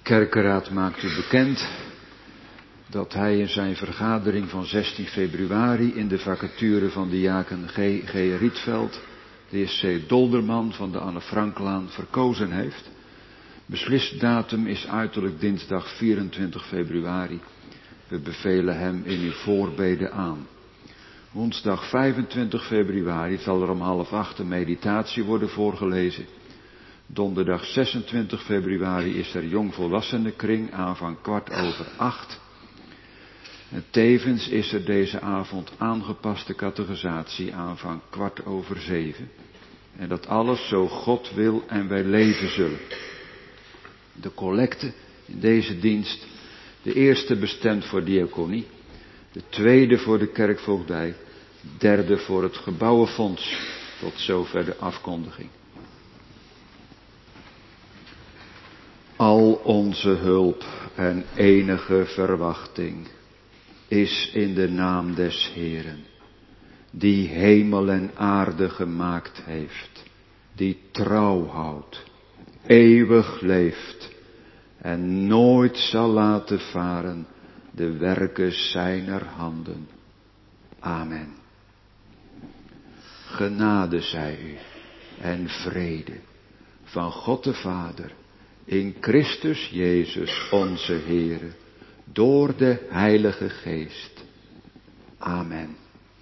kerkenraad maakt u bekend dat hij in zijn vergadering van 16 februari in de vacature van diaken G. Rietveld de heer C. Dolderman van de Anne Franklaan verkozen heeft. Beslisdatum is uiterlijk dinsdag 24 februari. We bevelen hem in uw voorbede aan. Woensdag 25 februari zal er om 7:30 een meditatie worden voorgelezen. Donderdag 26 februari is er jongvolwassenenkring aanvang 7:15. En tevens is er deze avond aangepaste catechisatie aanvang 6:15. En dat alles zo God wil en wij leven zullen. De collecte in deze dienst, de eerste bestemd voor diaconie, de tweede voor de kerkvoogdij, de derde voor het gebouwenfonds. Tot zover de afkondiging. Al onze hulp en enige verwachting is in de naam des Heeren, die hemel en aarde gemaakt heeft, die trouw houdt, eeuwig leeft en nooit zal laten varen de werken zijner handen. Amen. Genade zij u en vrede van God de Vader in Christus Jezus onze Heere, door de Heilige Geest. Amen.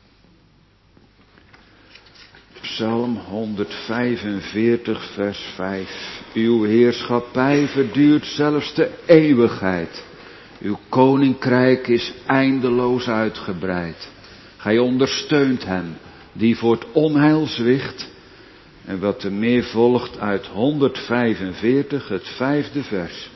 Psalm 145 vers 5. Uw heerschappij verduurt zelfs de eeuwigheid. Uw koninkrijk is eindeloos uitgebreid. Gij ondersteunt hem die voor het onheil zwicht. En wat er meer volgt uit 145, het 5e vers.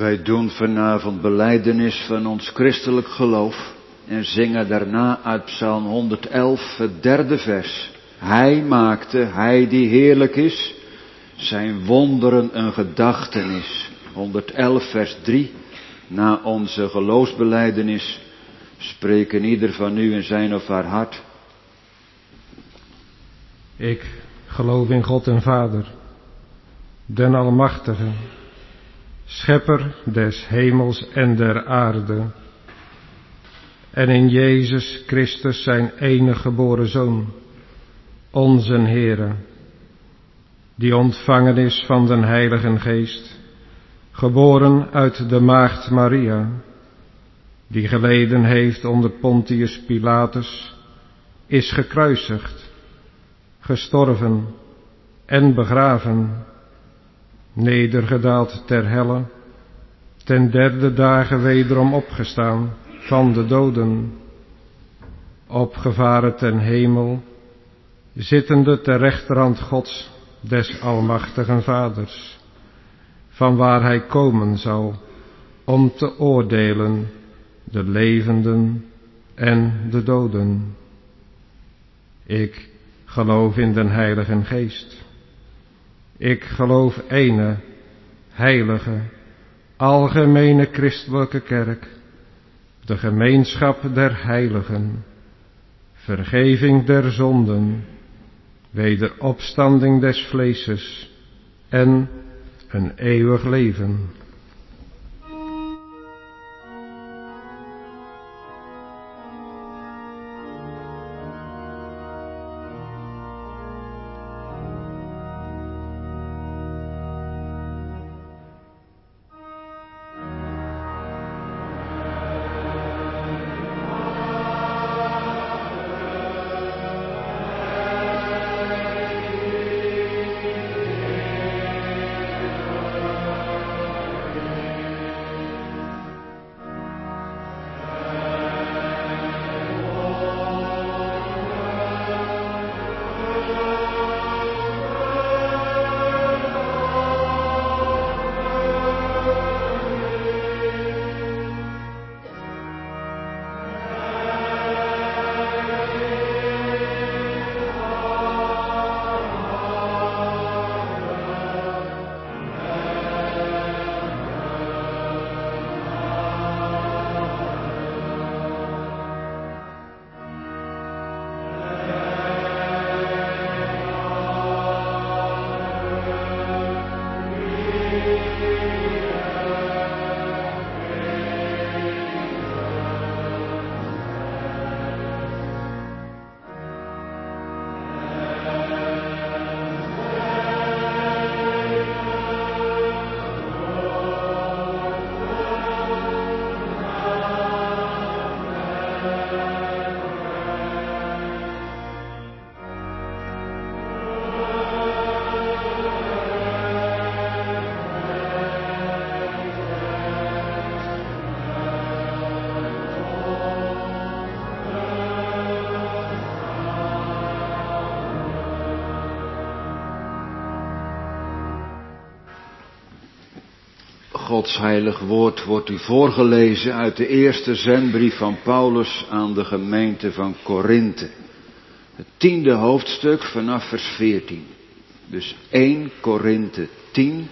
Wij doen vanavond belijdenis van ons christelijk geloof en zingen daarna uit Psalm 111 het derde vers. Hij maakte, hij die heerlijk is, zijn wonderen een gedachtenis. 111 vers 3. Na onze geloofsbelijdenis spreken ieder van u in zijn of haar hart. Ik geloof in God en Vader, den Almachtige, Schepper des hemels en der aarde, en in Jezus Christus zijn enige geboren Zoon, onze Heere, die ontvangen is van den Heiligen Geest, geboren uit de maagd Maria, die geleden heeft onder Pontius Pilatus, is gekruisigd, gestorven en begraven, nedergedaald ter helle, ten derde dagen wederom opgestaan van de doden, opgevaren ten hemel, zittende ter rechterhand Gods, des Almachtigen Vaders, vanwaar hij komen zal om te oordelen de levenden en de doden. Ik geloof in den Heiligen Geest. Ik geloof ene, heilige, algemene christelijke kerk, de gemeenschap der heiligen, vergeving der zonden, wederopstanding des vleeses en een eeuwig leven. Gods heilig woord wordt u voorgelezen uit de eerste zendbrief van Paulus aan de gemeente van Korinthe. Het 10e hoofdstuk vanaf vers 14. Dus 1 Korinthe 10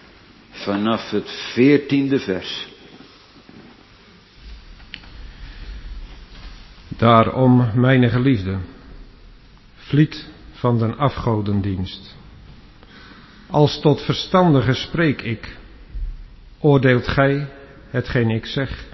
vanaf het 14e vers. Daarom, mijne geliefde, vliet van den afgodendienst. Als tot verstandige spreek ik, oordeelt gij hetgeen ik zeg.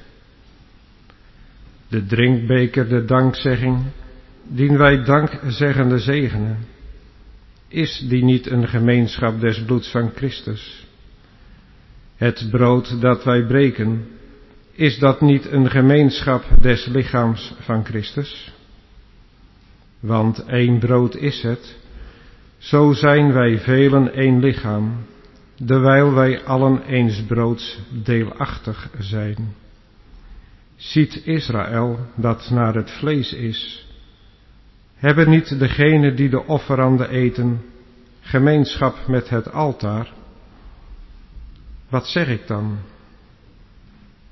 De drinkbeker, de dankzegging, dien wij dankzeggende zegenen, is die niet een gemeenschap des bloeds van Christus? Het brood dat wij breken, is dat niet een gemeenschap des lichaams van Christus? Want één brood is het, zo zijn wij velen één lichaam, dewijl wij allen eens broods deelachtig zijn. Ziet Israël dat naar het vlees is, hebben niet degenen die de offeranden eten gemeenschap met het altaar? Wat zeg ik dan?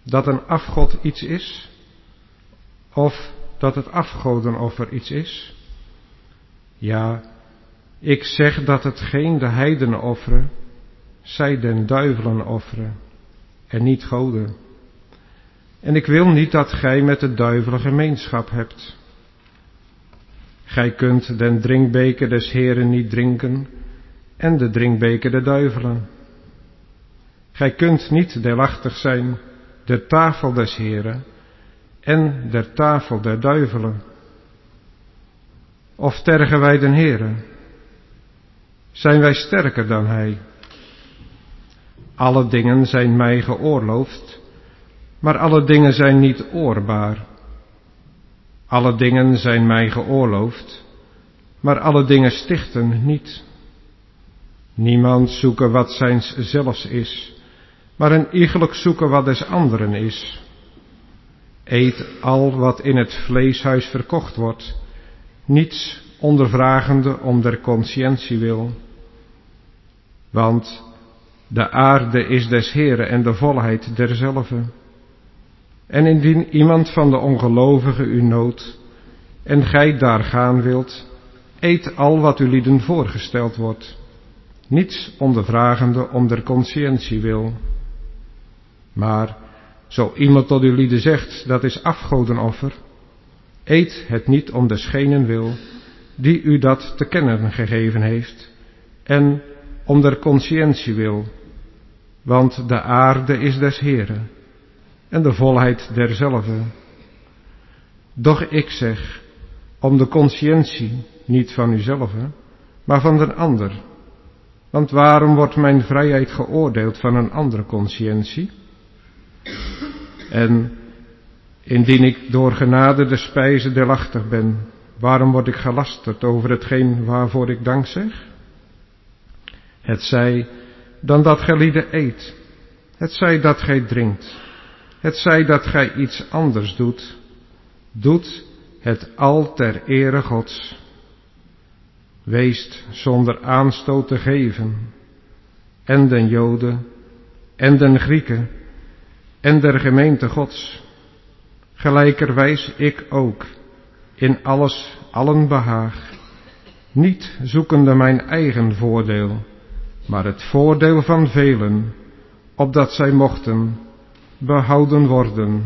dat een afgod iets is? Of dat het afgodenoffer iets is? Ja, ik zeg dat hetgeen de heidenen offeren, zij den duivelen offeren, en niet goden. En ik wil niet dat gij met de duivelen gemeenschap hebt. Gij kunt den drinkbeker des Heren niet drinken, en de drinkbeker der duivelen. Gij kunt niet deelachtig zijn der tafel des Heren en der tafel der duivelen. Of tergen wij den Heren? Zijn wij sterker dan Hij? Alle dingen zijn mij geoorloofd, maar alle dingen zijn niet oorbaar. Alle dingen zijn mij geoorloofd, maar alle dingen stichten niet. Niemand zoeken wat zijns zelfs is, maar een iegelijk zoeken wat des anderen is. Eet al wat in het vleeshuis verkocht wordt, niets ondervragende om der conscientie wil. Want de aarde is des Heren en de volheid derzelve. En indien iemand van de ongelovigen u noodt, en gij daar gaan wilt, eet al wat u lieden voorgesteld wordt, niets ondervragende om der conscientie wil. Maar zo iemand tot u lieden zegt, dat is afgodenoffer, eet het niet om desgenen wil, die u dat te kennen gegeven heeft, en om der conscientie wil, want de aarde is des Heren, en de volheid derzelve. Doch ik zeg, om de conscientie, niet van uzelve, maar van den ander. Want waarom wordt mijn vrijheid geoordeeld van een andere conscientie? En indien ik door genade de spijze deelachtig ben, waarom word ik gelasterd over hetgeen waarvoor ik dank zeg? Het zij dan dat gij lieden eet, het zij dat gij drinkt, het zij dat gij iets anders doet, doet het al ter ere Gods. Weest zonder aanstoot te geven, en den Joden, en den Grieken, en der gemeente Gods. Gelijkerwijs ik ook, in alles allen behaag, niet zoekende mijn eigen voordeel, maar het voordeel van velen, opdat zij mochten behouden worden.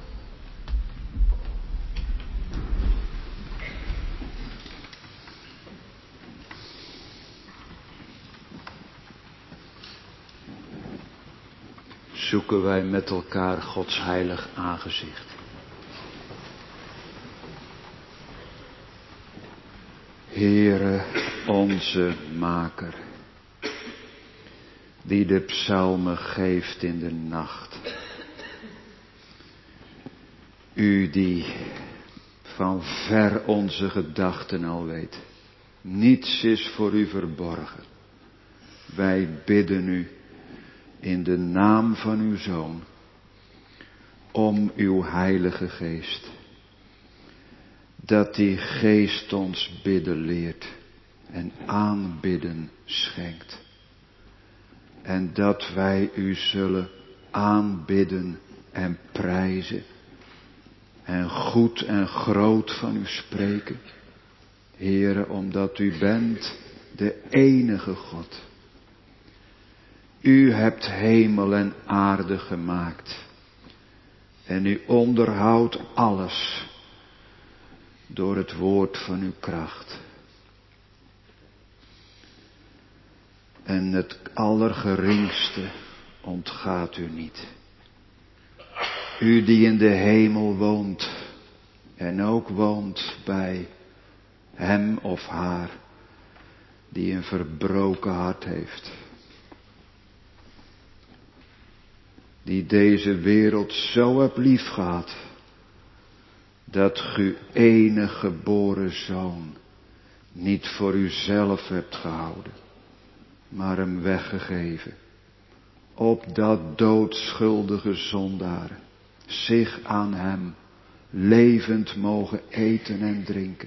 Zoeken wij met elkaar Gods heilig aangezicht. Heere, onze Maker, die de psalmen geeft in de nacht. U die van ver onze gedachten al weet. Niets is voor u verborgen. Wij bidden u in de naam van uw Zoon om uw Heilige Geest. Dat die Geest ons bidden leert en aanbidden schenkt. En dat wij u zullen aanbidden en prijzen. En goed en groot van u spreken. Heere, omdat u bent de enige God. U hebt hemel en aarde gemaakt. En u onderhoudt alles door het woord van uw kracht. En het allergeringste ontgaat u niet. U die in de hemel woont en ook woont bij hem of haar die een verbroken hart heeft. Die deze wereld zo hebt liefgehad, dat ge enige geboren zoon niet voor uzelf hebt gehouden, maar hem weggegeven, opdat doodschuldige zondaren zich aan hem levend mogen eten en drinken.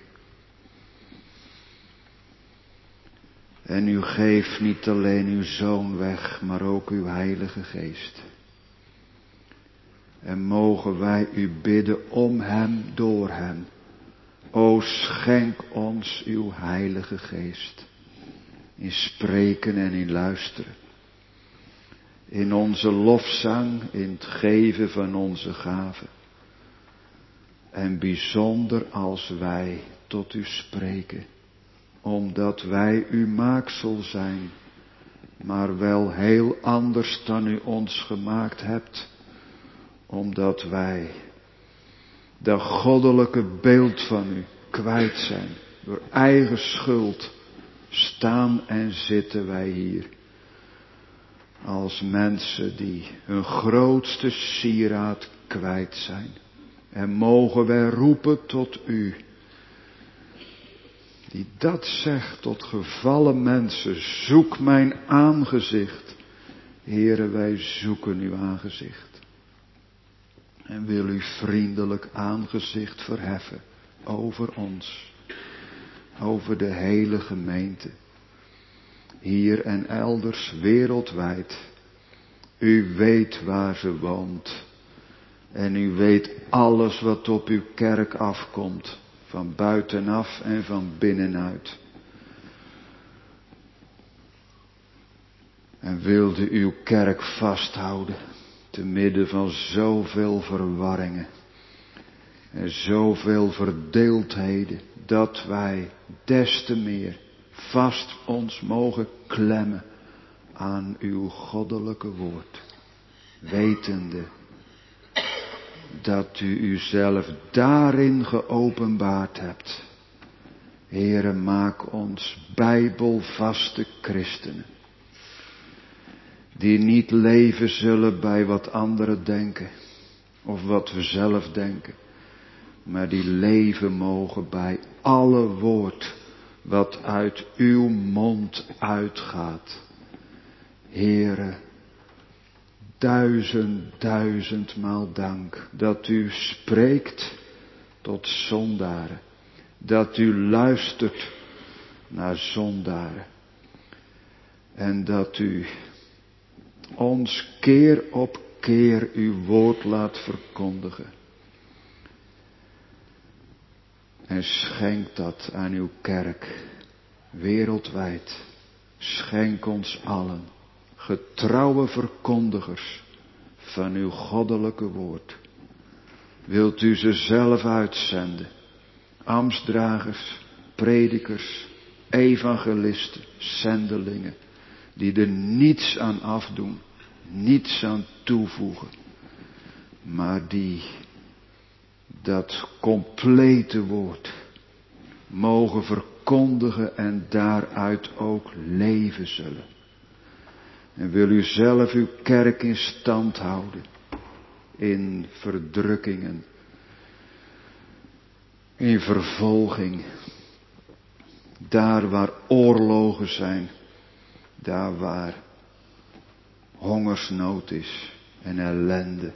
En u geeft niet alleen uw Zoon weg, maar ook uw Heilige Geest. En mogen wij u bidden om hem, door hem. O, schenk ons uw Heilige Geest. In spreken en in luisteren. In onze lofzang, in het geven van onze gaven. En bijzonder als wij tot u spreken. Omdat wij uw maaksel zijn. Maar wel heel anders dan u ons gemaakt hebt. Omdat wij dat goddelijke beeld van u kwijt zijn. Door eigen schuld staan en zitten wij hier. Als mensen die hun grootste sieraad kwijt zijn. En mogen wij roepen tot u. Die dat zegt tot gevallen mensen. Zoek mijn aangezicht. Heere, wij zoeken uw aangezicht. En wil uw vriendelijk aangezicht verheffen over ons. Over de hele gemeente. Hier en elders wereldwijd. U weet waar ze woont. En u weet alles wat op uw kerk afkomt. Van buitenaf en van binnenuit. En wilde uw kerk vasthouden. Te midden van zoveel verwarringen. En zoveel verdeeldheden. Dat wij des te meer vast ons mogen klemmen aan uw goddelijke woord. Wetende dat u uzelf daarin geopenbaard hebt. Heere, maak ons bijbelvaste christenen. Die niet leven zullen bij wat anderen denken. Of wat we zelf denken. Maar die leven mogen bij alle woord wat uit uw mond uitgaat. Heere, duizendmaal dank dat u spreekt tot zondaren. Dat u luistert naar zondaren. En dat u ons keer op keer uw woord laat verkondigen. En schenk dat aan uw kerk, wereldwijd. Schenk ons allen, getrouwe verkondigers van uw goddelijke woord. Wilt u ze zelf uitzenden, ambtsdragers, predikers, evangelisten, zendelingen, die er niets aan afdoen, niets aan toevoegen, maar die dat complete woord mogen verkondigen en daaruit ook leven zullen. En wil u zelf uw kerk in stand houden, in verdrukkingen, in vervolging, daar waar oorlogen zijn, daar waar hongersnood is en ellende.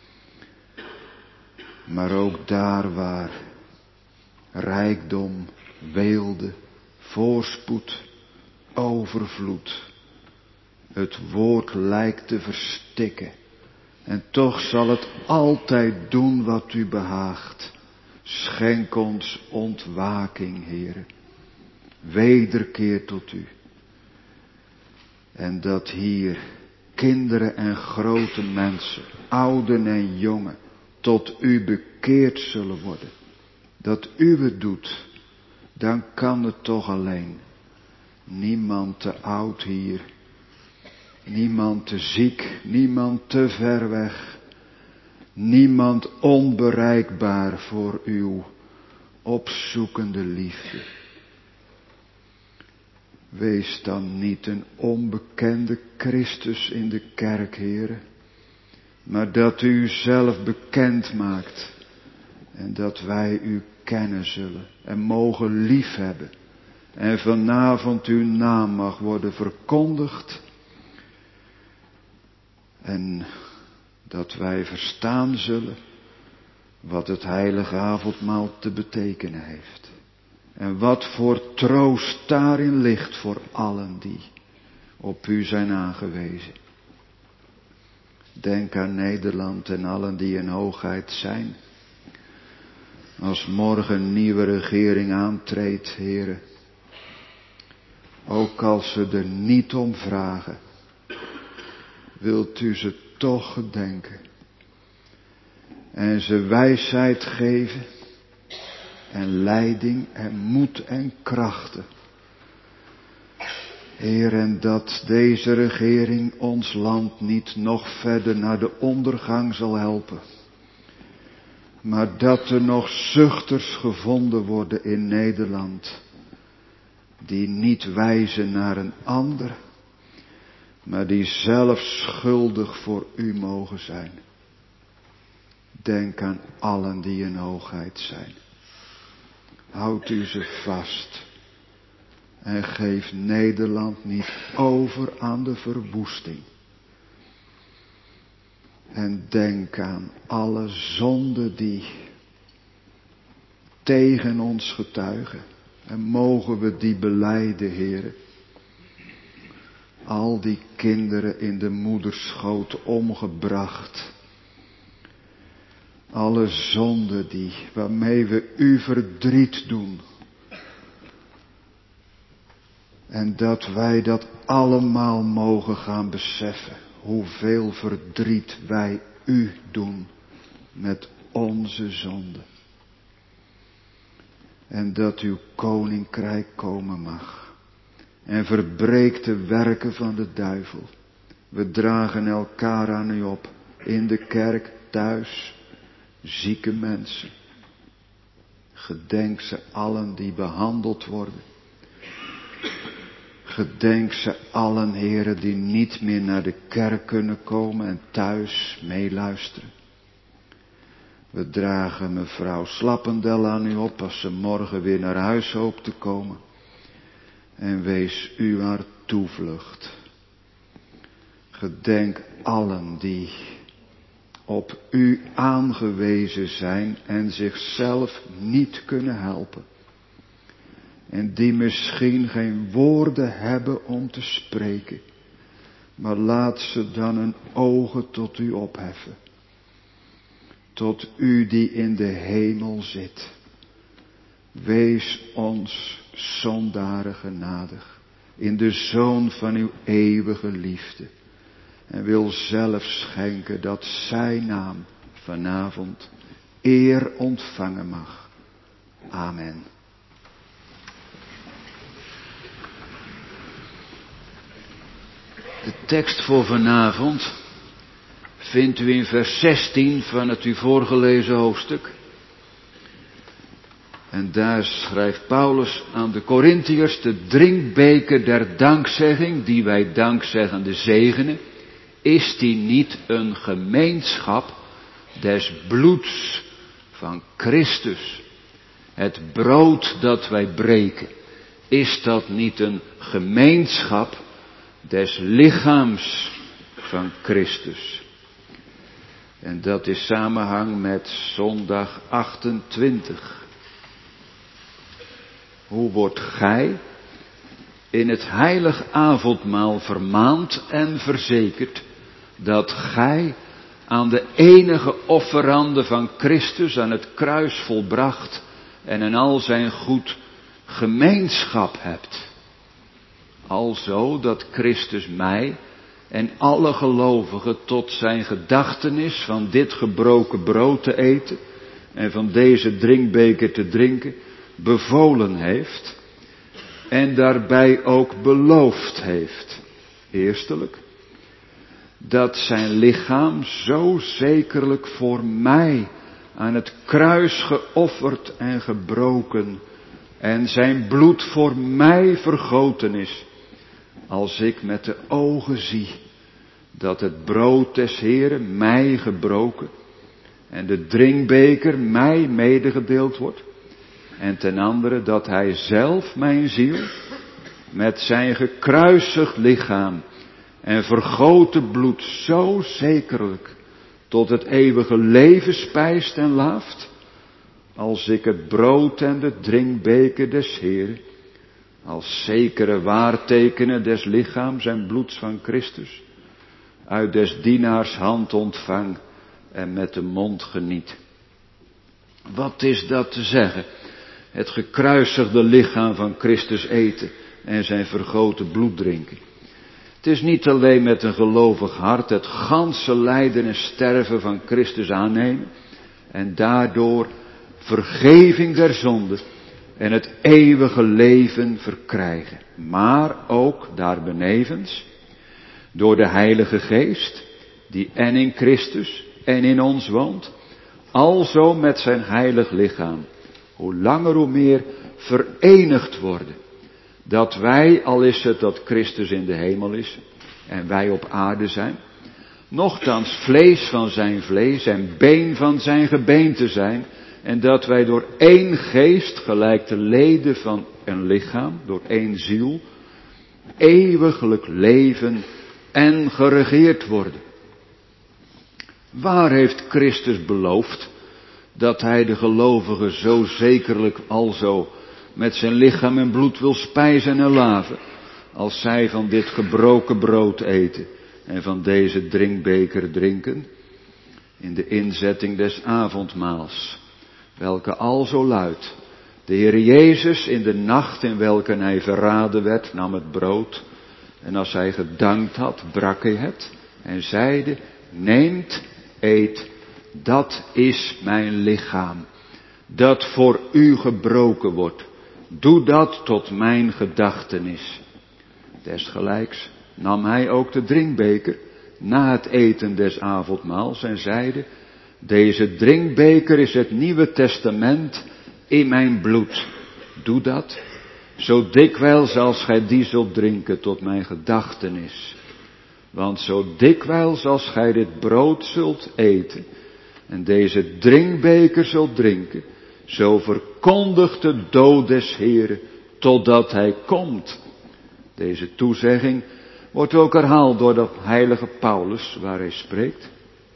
Maar ook daar waar rijkdom, weelde, voorspoed, overvloed het woord lijkt te verstikken. En toch zal het altijd doen wat u behaagt. Schenk ons ontwaking, Heere. Wederkeer tot u. En dat hier kinderen en grote mensen, ouden en jongen, tot u bekeerd zullen worden. Dat u het doet, dan kan het toch alleen. Niemand te oud hier. Niemand te ziek, niemand te ver weg. Niemand onbereikbaar voor uw opzoekende liefde. Wees dan niet een onbekende Christus in de kerk, Heere. Maar dat u uzelf bekend maakt. En dat wij u kennen zullen. En mogen liefhebben. En vanavond uw naam mag worden verkondigd. En dat wij verstaan zullen wat het heilige avondmaal te betekenen heeft. En wat voor troost daarin ligt voor allen die op u zijn aangewezen. Denk aan Nederland en allen die in hoogheid zijn. Als morgen een nieuwe regering aantreedt, Heere. Ook als ze er niet om vragen, wilt u ze toch gedenken. En ze wijsheid geven en leiding en moed en krachten. Heer, en dat deze regering ons land niet nog verder naar de ondergang zal helpen. Maar dat er nog zuchters gevonden worden in Nederland, die niet wijzen naar een ander, maar die zelf schuldig voor u mogen zijn. Denk aan allen die in hoogheid zijn. Houd u ze vast. En geef Nederland niet over aan de verwoesting. En denk aan alle zonden die tegen ons getuigen. En mogen we die belijden, Heere. Al die kinderen in de moederschoot omgebracht. Alle zonden waarmee we u verdriet doen. En dat wij dat allemaal mogen gaan beseffen. Hoeveel verdriet wij u doen met onze zonden. En dat uw koninkrijk komen mag. En verbreekt de werken van de duivel. We dragen elkaar aan u op. In de kerk, thuis. Zieke mensen. Gedenk ze allen die behandeld worden. Gedenk ze allen, heren, die niet meer naar de kerk kunnen komen en thuis meeluisteren. We dragen mevrouw Slappendel aan u op als ze morgen weer naar huis hoopt te komen. En wees u haar toevlucht. Gedenk allen die op u aangewezen zijn en zichzelf niet kunnen helpen. En die misschien geen woorden hebben om te spreken. Maar laat ze dan hun ogen tot u opheffen. Tot u die in de hemel zit. Wees ons zondaren genadig. In de Zoon van uw eeuwige liefde. En wil zelf schenken dat zijn naam vanavond eer ontvangen mag. Amen. De tekst voor vanavond vindt u in vers 16 van het u voorgelezen hoofdstuk. En daar schrijft Paulus aan de Korintiërs: de drinkbeker der dankzegging, die wij dankzeggende zegenen, is die niet een gemeenschap des bloeds van Christus? Het brood dat wij breken, is dat niet een gemeenschap des lichaams van Christus? En dat is samenhang met zondag 28. Hoe wordt gij in het heilig avondmaal vermaand en verzekerd dat gij aan de enige offerande van Christus aan het kruis volbracht en in al zijn goed gemeenschap hebt? Alzo dat Christus mij en alle gelovigen tot zijn gedachtenis van dit gebroken brood te eten en van deze drinkbeker te drinken bevolen heeft en daarbij ook beloofd heeft. Eerstelijk, dat zijn lichaam zo zekerlijk voor mij aan het kruis geofferd en gebroken en zijn bloed voor mij vergoten is, als ik met de ogen zie dat het brood des Heeren mij gebroken en de drinkbeker mij medegedeeld wordt, en ten andere dat hij zelf mijn ziel met zijn gekruisigd lichaam en vergoten bloed zo zekerlijk tot het eeuwige leven spijst en laaft, als ik het brood en de drinkbeker des Heeren als zekere waartekenen des lichaams en bloeds van Christus uit des dienaars hand ontvang en met de mond geniet. Wat is dat te zeggen? Het gekruisigde lichaam van Christus eten en zijn vergoten bloed drinken. Het is niet alleen met een gelovig hart het ganse lijden en sterven van Christus aannemen en daardoor vergeving der zonde en het eeuwige leven verkrijgen. Maar ook daarbenevens door de Heilige Geest, die en in Christus en in ons woont, alzo met zijn heilig lichaam, hoe langer hoe meer verenigd worden. Dat wij, al is het dat Christus in de hemel is en wij op aarde zijn, nochtans vlees van zijn vlees en been van zijn gebeente zijn, en dat wij door één geest, gelijk de leden van een lichaam, door één ziel, eeuwiglijk leven en geregeerd worden. Waar heeft Christus beloofd dat hij de gelovigen zo zekerlijk alzo met zijn lichaam en bloed wil spijzen en laven, als zij van dit gebroken brood eten en van deze drinkbeker drinken, in de inzetting des avondmaals, welke alzo luidt: de Heer Jezus in de nacht in welke hij verraden werd, nam het brood, en als hij gedankt had, brak hij het en zeide: neemt, eet, dat is mijn lichaam, dat voor u gebroken wordt. Doe dat tot mijn gedachtenis. Desgelijks nam hij ook de drinkbeker na het eten des avondmaals en zeide: deze drinkbeker is het Nieuwe Testament in mijn bloed. Doe dat, zo dikwijls als gij die zult drinken tot mijn gedachtenis. Want zo dikwijls als gij dit brood zult eten en deze drinkbeker zult drinken, zo verkondigt de dood des Heeren totdat hij komt. Deze toezegging wordt ook herhaald door de heilige Paulus, waar hij spreekt.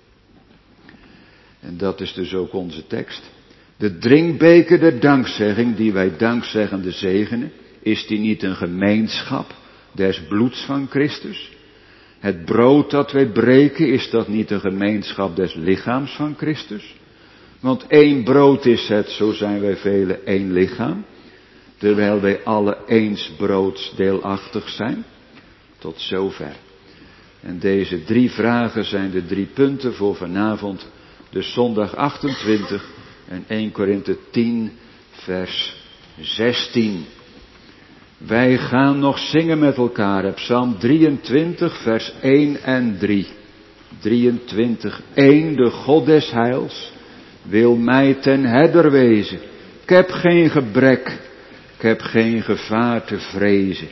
En dat is dus ook onze tekst. De drinkbeker der dankzegging, die wij dankzeggende zegenen, is die niet een gemeenschap des bloeds van Christus? Het brood dat wij breken, is dat niet een gemeenschap des lichaams van Christus? Want één brood is het, zo zijn wij velen één lichaam, terwijl wij alle eens broods deelachtig zijn. Tot zover. En deze 3 vragen zijn de 3 punten voor vanavond, dus zondag 28 en 1 Korinthe 10 vers 16. Wij gaan nog zingen met elkaar, Psalm 23 vers 1 en 3. 23, 1, de God des heils wil mij ten herder wezen. Ik heb geen gebrek, ik heb geen gevaar te vrezen.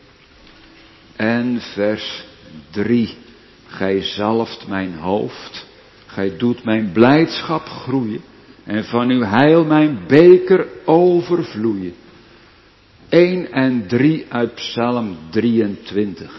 En vers 3, gij zalft mijn hoofd, gij doet mijn blijdschap groeien en van uw heil mijn beker overvloeien. 1 en 3 uit Psalm 23.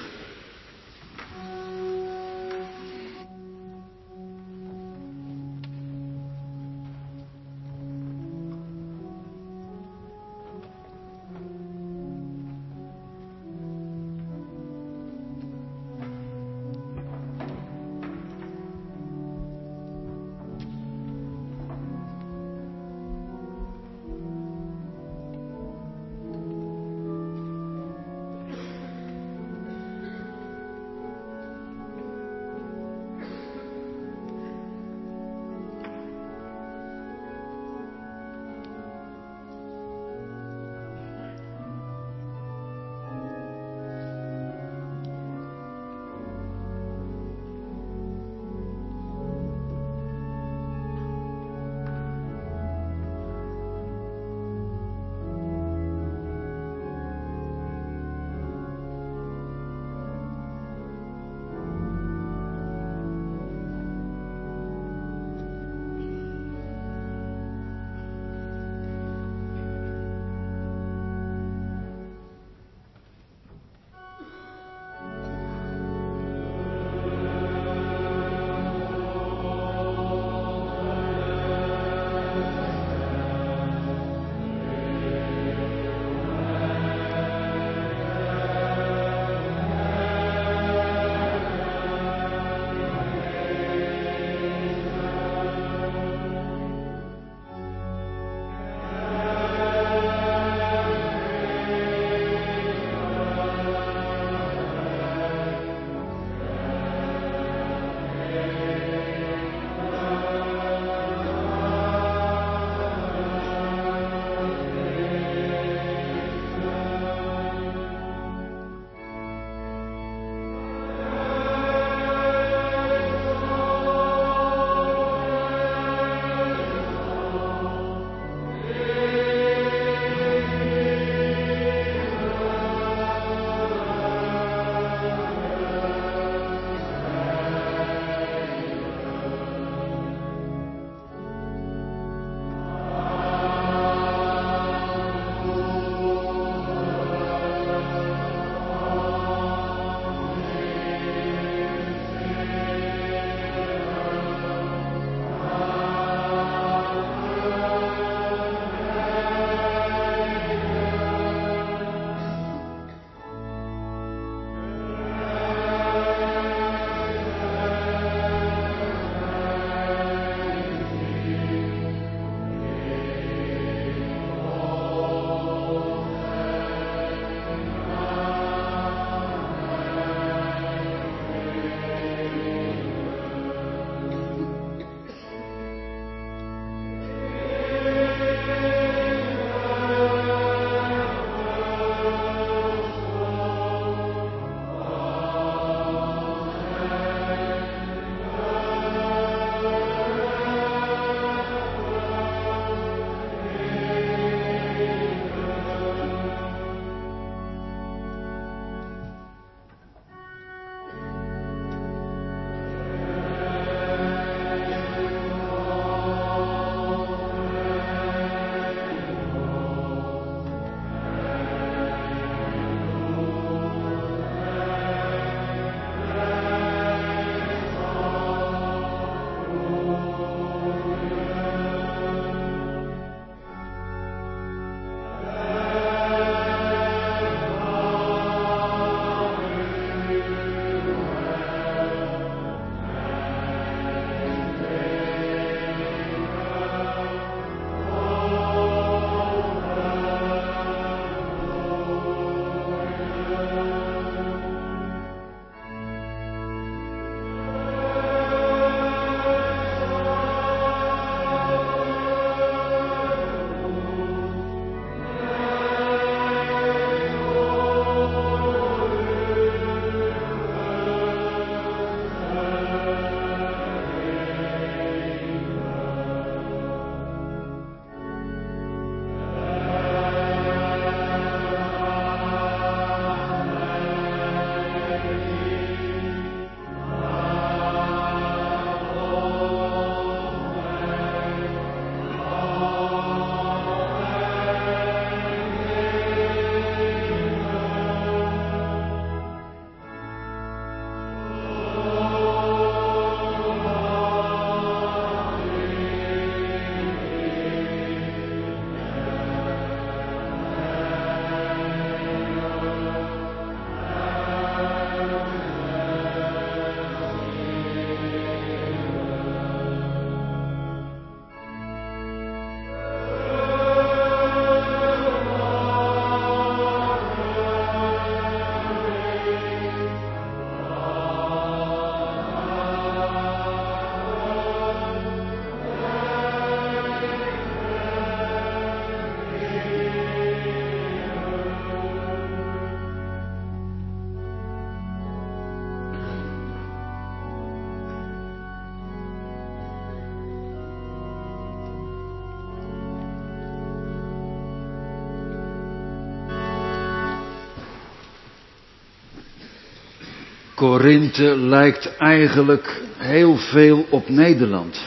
Korinthe lijkt eigenlijk heel veel op Nederland.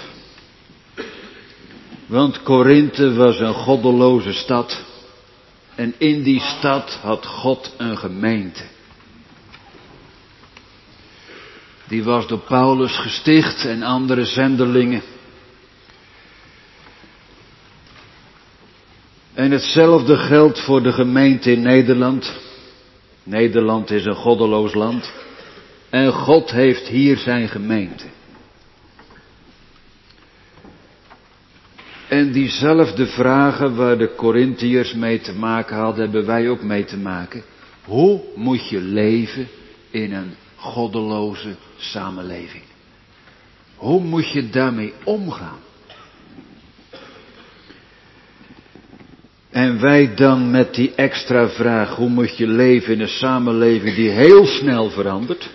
Want Korinthe was een goddeloze stad. En in die stad had God een gemeente. Die was door Paulus gesticht en andere zendelingen. En hetzelfde geldt voor de gemeente in Nederland. Nederland is een goddeloos land. En God heeft hier zijn gemeente. En diezelfde vragen waar de Korintiërs mee te maken hadden, hebben wij ook mee te maken. Hoe moet je leven in een goddeloze samenleving? Hoe moet je daarmee omgaan? En wij dan met die extra vraag, hoe moet je leven in een samenleving die heel snel verandert?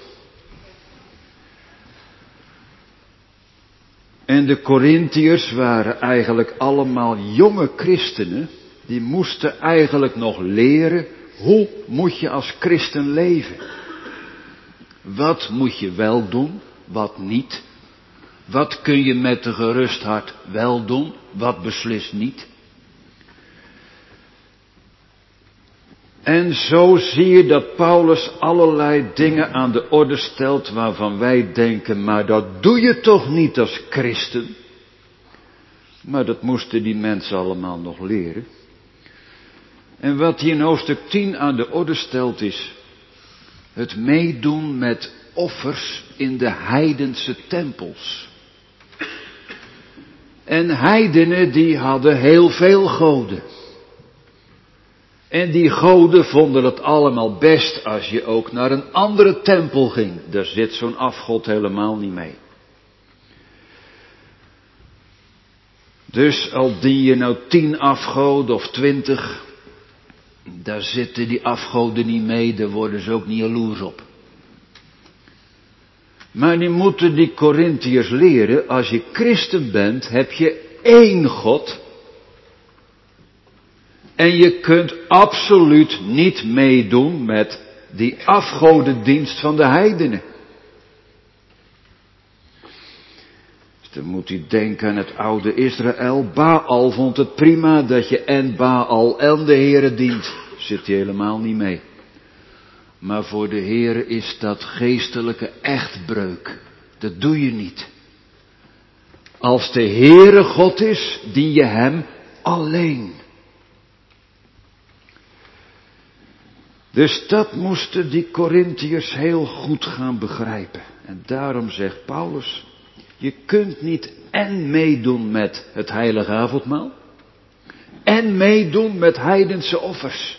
En de Korintiërs waren eigenlijk allemaal jonge christenen, die moesten eigenlijk nog leren, hoe moet je als christen leven? Wat moet je wel doen, wat niet? Wat kun je met een gerust hart wel doen, wat beslist niet? En zo zie je dat Paulus allerlei dingen aan de orde stelt waarvan wij denken, maar dat doe je toch niet als christen? Maar dat moesten die mensen allemaal nog leren. En wat hij in hoofdstuk 10 aan de orde stelt is het meedoen met offers in de heidense tempels. En heidenen die hadden heel veel goden. En die goden vonden het allemaal best als je ook naar een andere tempel ging. Daar zit zo'n afgod helemaal niet mee. Dus al dien je nou 10 afgoden of 20, daar zitten die afgoden niet mee, daar worden ze ook niet jaloers op. Maar die moeten die Korintiërs leren, als je christen bent, heb je één God. En je kunt absoluut niet meedoen met die afgodendienst van de heidenen. Dus dan moet u denken aan het oude Israël. Baal vond het prima dat je en Baal en de Here dient. Zit hij helemaal niet mee. Maar voor de Here is dat geestelijke echtbreuk. Dat doe je niet. Als de Heere God is, dien je hem alleen. Dus dat moesten die Korintiërs heel goed gaan begrijpen. En daarom zegt Paulus, je kunt niet en meedoen met het heilige avondmaal, en meedoen met heidense offers.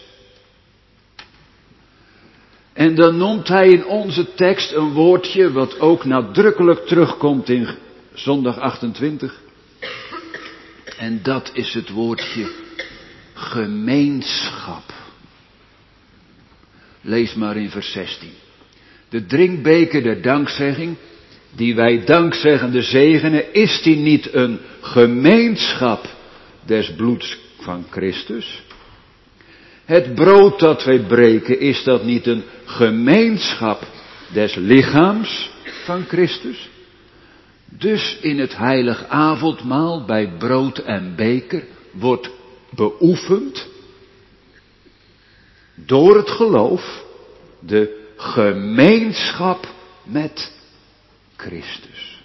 En dan noemt hij in onze tekst een woordje wat ook nadrukkelijk terugkomt in zondag 28. En dat is het woordje gemeenschap. Lees maar in vers 16. De drinkbeker der dankzegging, die wij dankzeggende zegenen, is die niet een gemeenschap des bloeds van Christus? Het brood dat wij breken, is dat niet een gemeenschap des lichaams van Christus? Dus in het heilig avondmaal bij brood en beker wordt beoefend door het geloof de gemeenschap met Christus.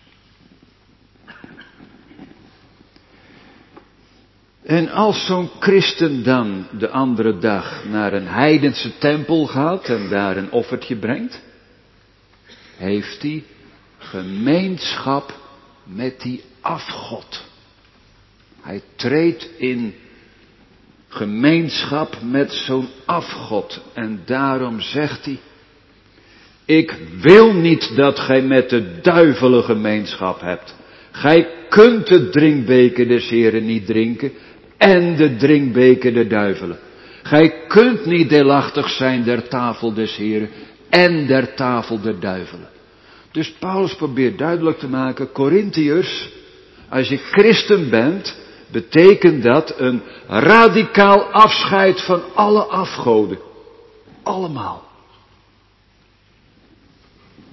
En als zo'n christen dan de andere dag naar een heidense tempel gaat en daar een offertje brengt, heeft hij gemeenschap met die afgod. Hij treedt in gemeenschap met zo'n afgod. En daarom zegt hij, ik wil niet dat gij met de duivelen gemeenschap hebt. Gij kunt de drinkbeker des Heren niet drinken en de drinkbeker der duivelen. Gij kunt niet deelachtig zijn der tafel des Heren en der tafel der duivelen. Dus Paulus probeert duidelijk te maken, Korintiërs, als je christen bent, betekent dat een radicaal afscheid van alle afgoden. Allemaal.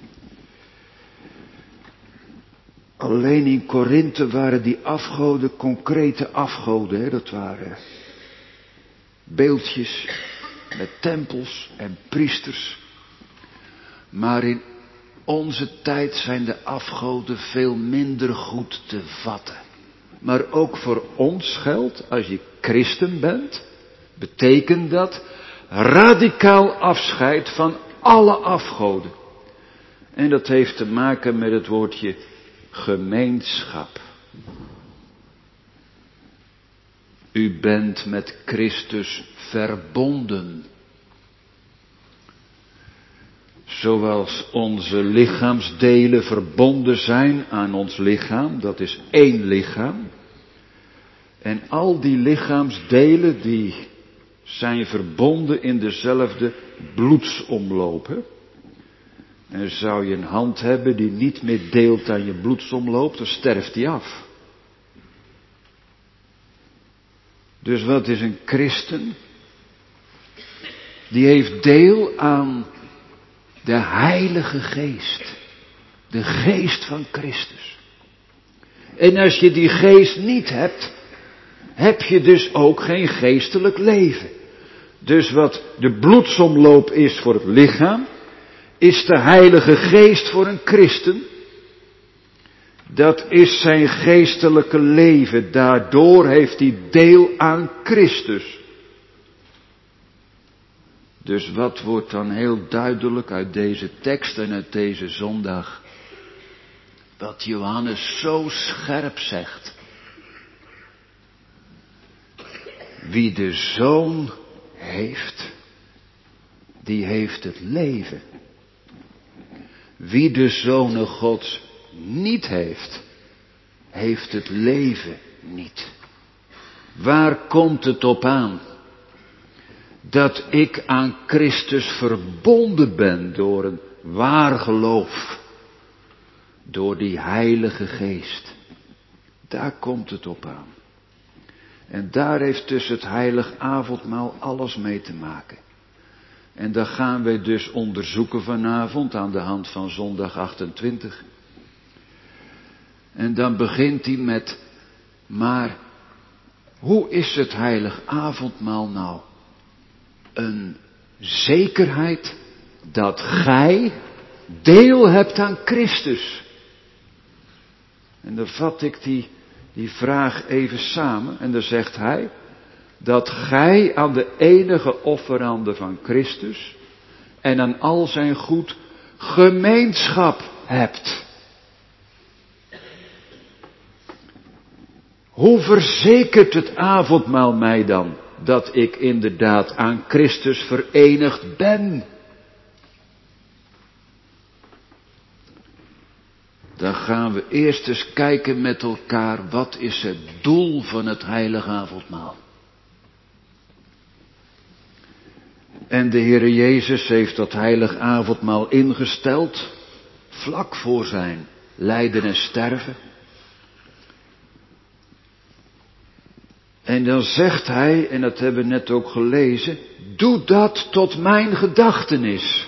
Alleen in Korinthe waren die afgoden concrete afgoden. Hè? Dat waren beeldjes met tempels en priesters. Maar in onze tijd zijn de afgoden veel minder goed te vatten. Maar ook voor ons geldt, als je christen bent, betekent dat radicaal afscheid van alle afgoden. En dat heeft te maken met het woordje gemeenschap. U bent met Christus verbonden. Zoals onze lichaamsdelen verbonden zijn aan ons lichaam, dat is één lichaam. En al die lichaamsdelen die zijn verbonden in dezelfde bloedsomloop. Hè? En zou je een hand hebben die niet meer deelt aan je bloedsomloop, dan sterft die af. Dus wat is een christen? Die heeft deel aan de Heilige Geest. De Geest van Christus. En als je die geest niet hebt, heb je dus ook geen geestelijk leven. Dus wat de bloedsomloop is voor het lichaam, is de Heilige Geest voor een christen. Dat is zijn geestelijke leven. Daardoor heeft hij deel aan Christus. Dus wat wordt dan heel duidelijk uit deze tekst en uit deze zondag? Wat Johannes zo scherp zegt. Wie de Zoon heeft, die heeft het leven. Wie de Zonen Gods niet heeft, heeft het leven niet. Waar komt het op aan? Dat ik aan Christus verbonden ben door een waar geloof. Door die Heilige Geest. Daar komt het op aan. En daar heeft dus het heilig avondmaal alles mee te maken. En dat gaan wij dus onderzoeken vanavond aan de hand van zondag 28. En dan begint hij met, maar hoe is het heilig avondmaal nou? Een zekerheid dat gij deel hebt aan Christus. En dan vat ik die vraag even samen en dan zegt hij, dat gij aan de enige offerande van Christus en aan al zijn goed gemeenschap hebt. Hoe verzekert het avondmaal mij dan dat ik inderdaad aan Christus verenigd ben? Dan gaan we eerst eens kijken met elkaar, wat is het doel van het heilige avondmaal? En de Heere Jezus heeft dat heilig avondmaal ingesteld, vlak voor zijn lijden en sterven. En dan zegt hij, en dat hebben we net ook gelezen, doe dat tot mijn gedachtenis.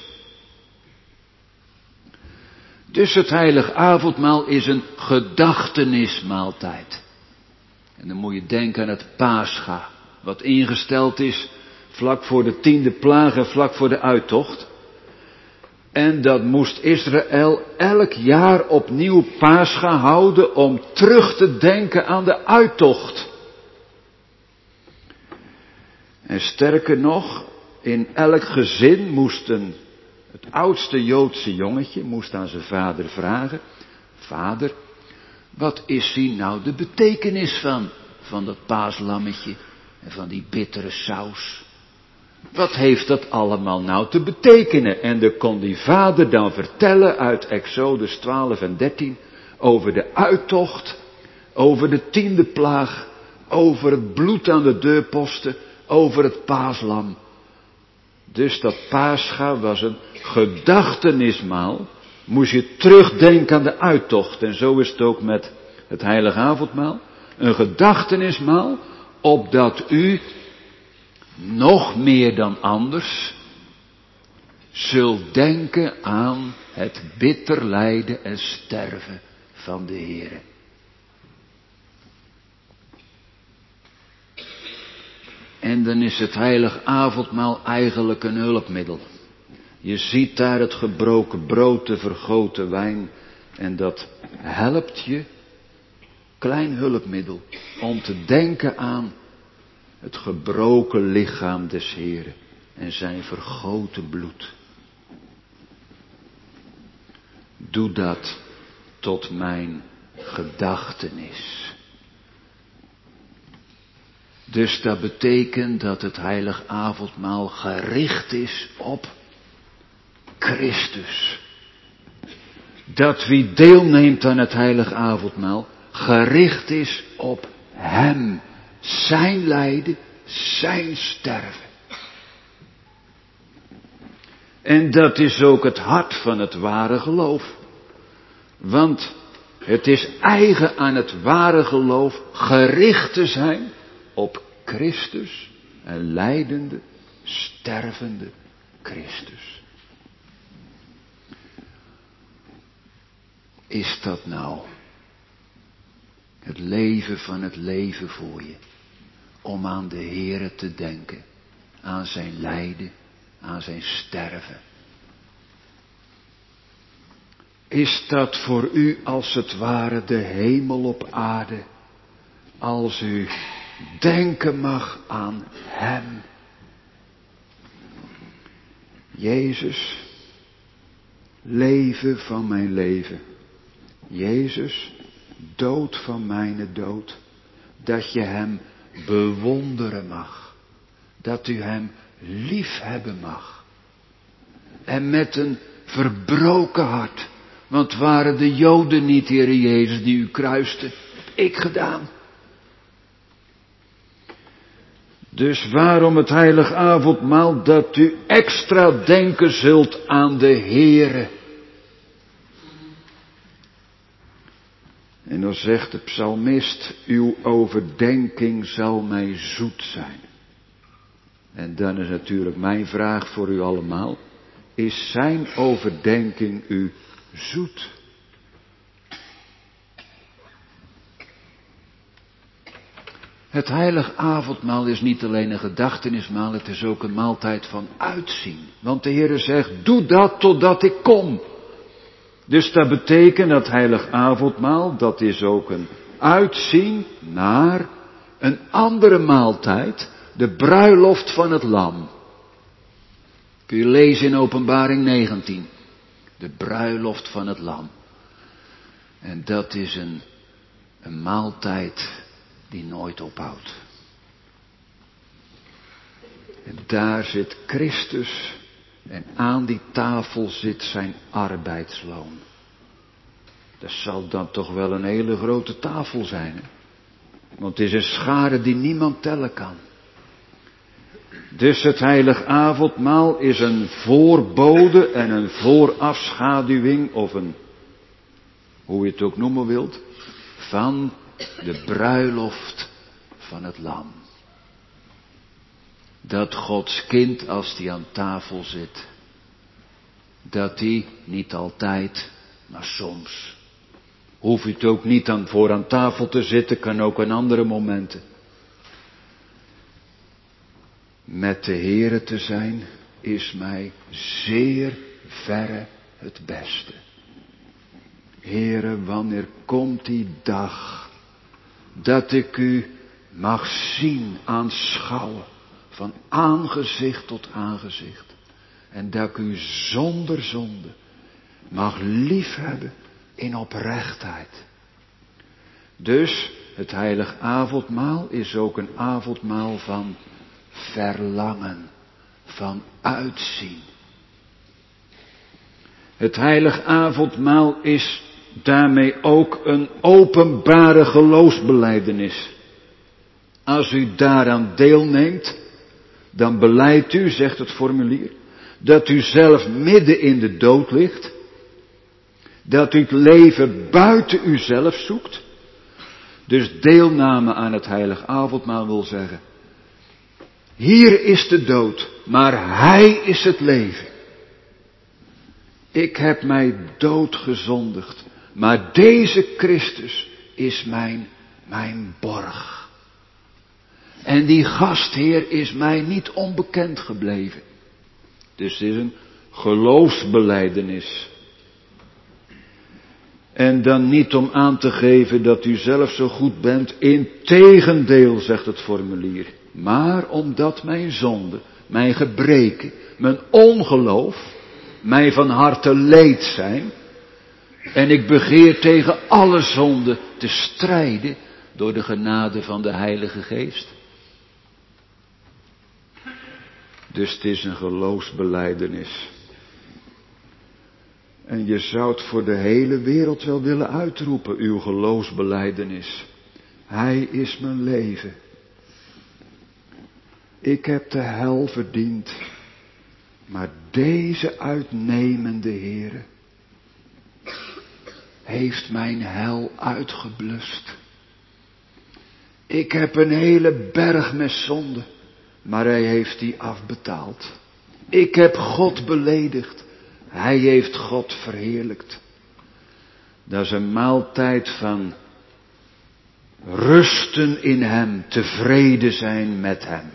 Dus het heilig avondmaal is een gedachtenismaaltijd. En dan moet je denken aan het Pascha, wat ingesteld is vlak voor de 10e plaag en vlak voor de uittocht. En dat moest Israël elk jaar opnieuw Pascha houden om terug te denken aan de uittocht. En sterker nog, in elk gezin moesten het oudste Joodse jongetje moest aan zijn vader vragen, vader, wat is hier nou de betekenis van dat paaslammetje en van die bittere saus? Wat heeft dat allemaal nou te betekenen? En dan kon die vader dan vertellen uit Exodus 12 en 13 over de uittocht, over de 10e plaag, over het bloed aan de deurposten, over het paaslam. Dus dat Pascha was een gedachtenismaal. Moest je terugdenken aan de uittocht. En zo is het ook met het heilige avondmaal. Een gedachtenismaal, opdat u nog meer dan anders zult denken aan het bitter lijden en sterven van de Heere. En dan is het heilig avondmaal eigenlijk een hulpmiddel. Je ziet daar het gebroken brood, de vergoten wijn. En dat helpt je, klein hulpmiddel, om te denken aan het gebroken lichaam des Heeren en zijn vergoten bloed. Doe dat tot mijn gedachtenis. Dus dat betekent dat het heilig avondmaal gericht is op Christus. Dat wie deelneemt aan het heilig avondmaal gericht is op Hem, zijn lijden, zijn sterven. En dat is ook het hart van het ware geloof. Want het is eigen aan het ware geloof gericht te zijn op Christus, een lijdende, stervende Christus. Is dat nou het leven van het leven voor je? Om aan de Heere te denken, aan zijn lijden, aan zijn sterven. Is dat voor u als het ware de hemel op aarde, als u denken mag aan Hem? Jezus, leven van mijn leven. Jezus, dood van mijn dood. Dat je Hem bewonderen mag. Dat u Hem liefhebben mag. En met een verbroken hart. Want waren de Joden niet, Heere Jezus, die u kruiste? Heb ik gedaan. Dus waarom het heilig avondmaal? Dat u extra denken zult aan de Heere. En dan zegt de psalmist, uw overdenking zal mij zoet zijn. En dan is natuurlijk mijn vraag voor u allemaal. Is zijn overdenking u zoet? Het heilig avondmaal is niet alleen een gedachtenismaal, het is ook een maaltijd van uitzien. Want de Heere zegt, doe dat totdat ik kom. Dus dat betekent dat heilig avondmaal, dat is ook een uitzien naar een andere maaltijd, de bruiloft van het lam. Kun je lezen in Openbaring 19. De bruiloft van het lam. En dat is een maaltijd die nooit ophoudt. En daar zit Christus en aan die tafel zit zijn arbeidsloon. Dat zal dan toch wel een hele grote tafel zijn, hè? Want het is een schare die niemand tellen kan. Dus het heilig avondmaal is een voorbode en een voorafschaduwing, of een, hoe je het ook noemen wilt, van de bruiloft van het lam. Dat Gods kind, als die aan tafel zit, dat die niet altijd, maar soms, hoeft het ook niet voor aan tafel te zitten, kan ook in andere momenten. Met de Heere te zijn is mij zeer verre het beste. Heere, wanneer komt die dag dat ik u mag zien, aanschouwen, van aangezicht tot aangezicht. En dat ik u zonder zonde mag liefhebben in oprechtheid. Dus het heilig avondmaal is ook een avondmaal van verlangen, van uitzien. Het heilig avondmaal is daarmee ook een openbare geloofsbelijdenis. Als u daaraan deelneemt, dan beleidt u, zegt het formulier, dat u zelf midden in de dood ligt, dat u het leven buiten uzelf zoekt. Dus deelname aan het heilig avondmaal wil zeggen, hier is de dood, maar hij is het leven. Ik heb mij doodgezondigd, Maar deze Christus is mijn borg. En die gastheer is mij niet onbekend gebleven. Dus het is een geloofsbelijdenis. En dan niet om aan te geven dat u zelf zo goed bent. Integendeel, zegt het formulier. Maar omdat mijn zonde, mijn gebreken, mijn ongeloof mij van harte leed zijn. En ik begeer tegen alle zonde te strijden door de genade van de Heilige Geest. Dus het is een geloofsbelijdenis. En je zou het voor de hele wereld wel willen uitroepen, uw geloofsbelijdenis. Hij is mijn leven. Ik heb de hel verdiend. Maar deze uitnemende Heere heeft mijn hel uitgeblust. Ik heb een hele berg met zonde, maar hij heeft die afbetaald. Ik heb God beledigd. Hij heeft God verheerlijkt. Dat is een maaltijd van rusten in hem, tevreden zijn met hem.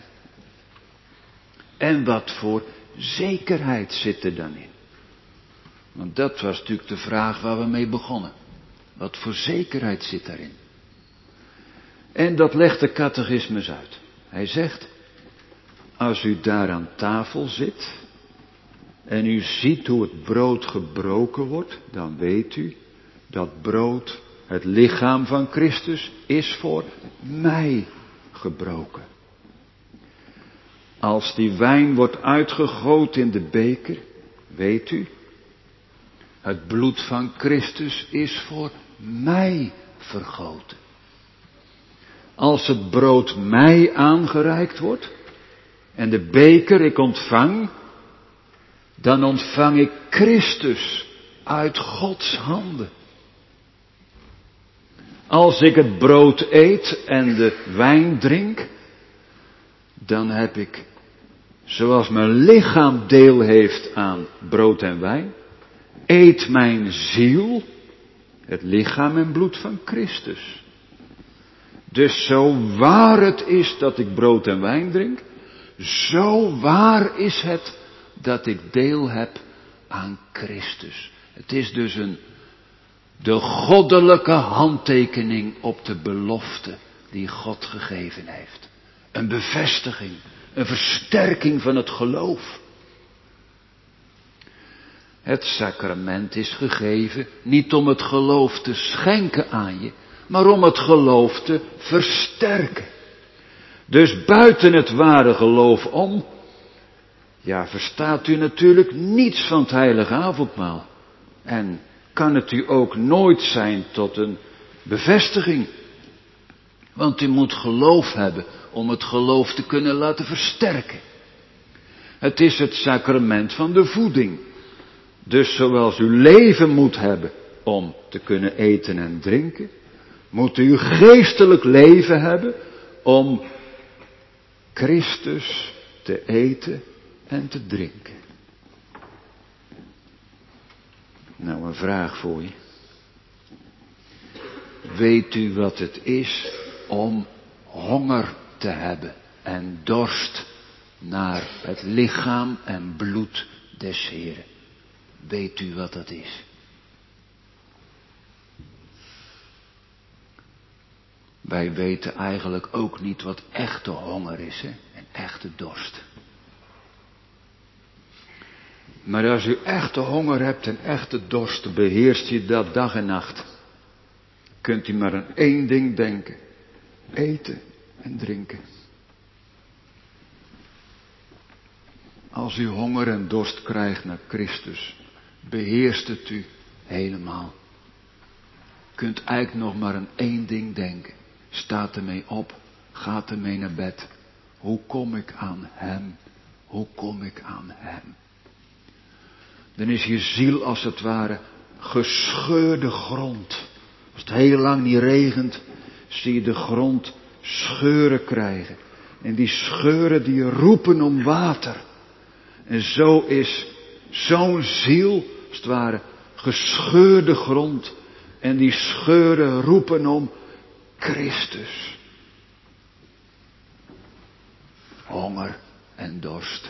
En wat voor zekerheid zit er dan in? Want dat was natuurlijk de vraag waar we mee begonnen. Wat voor zekerheid zit daarin? En dat legt de catechismus uit. Hij zegt, als u daar aan tafel zit en u ziet hoe het brood gebroken wordt, dan weet u dat brood, het lichaam van Christus, is voor mij gebroken. Als die wijn wordt uitgegoten in de beker, weet u, het bloed van Christus is voor mij vergoten. Als het brood mij aangereikt wordt en de beker ik ontvang, dan ontvang ik Christus uit Gods handen. Als ik het brood eet en de wijn drink, dan heb ik, zoals mijn lichaam deel heeft aan brood en wijn, eet mijn ziel het lichaam en bloed van Christus. Dus zo waar het is dat ik brood en wijn drink, zo waar is het dat ik deel heb aan Christus. Het is dus de goddelijke handtekening op de belofte die God gegeven heeft. Een bevestiging, een versterking van het geloof. Het sacrament is gegeven niet om het geloof te schenken aan je, maar om het geloof te versterken. Dus buiten het ware geloof om, ja, verstaat u natuurlijk niets van het heilige avondmaal. En kan het u ook nooit zijn tot een bevestiging. Want u moet geloof hebben om het geloof te kunnen laten versterken. Het is het sacrament van de voeding. Dus zoals u leven moet hebben om te kunnen eten en drinken, moet u geestelijk leven hebben om Christus te eten en te drinken. Nou, een vraag voor je. Weet u wat het is om honger te hebben en dorst naar het lichaam en bloed des Heren? Weet u wat dat is? Wij weten eigenlijk ook niet wat echte honger is, hè? En echte dorst. Maar als u echte honger hebt en echte dorst, dan beheerst je dat dag en nacht. Kunt u maar aan één ding denken. Eten en drinken. Als u honger en dorst krijgt naar Christus, beheerst het u helemaal. Kunt eigenlijk nog maar aan één ding denken. Staat ermee op, gaat ermee naar bed. Hoe kom ik aan hem? Hoe kom ik aan hem? Dan is je ziel als het ware gescheurde grond. Als het heel lang niet regent, zie je de grond scheuren krijgen. En die scheuren die roepen om water. En zo is zo'n ziel, als het ware, gescheurde grond. En die scheuren roepen om Christus. Honger en dorst.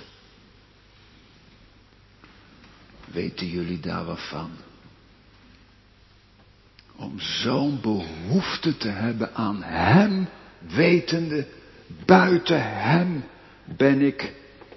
Weten jullie daar wat van? Om zo'n behoefte te hebben aan Hem, wetende, buiten Hem ben ik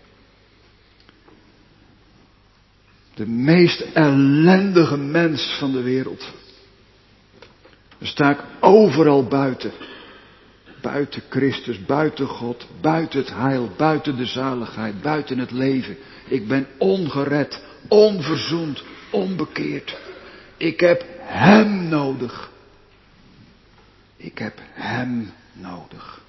de meest ellendige mens van de wereld. Dan sta ik overal buiten. Buiten Christus, buiten God, buiten het heil, buiten de zaligheid, buiten het leven. Ik ben ongered, onverzoend, onbekeerd. Ik heb Hem nodig. Ik heb Hem nodig.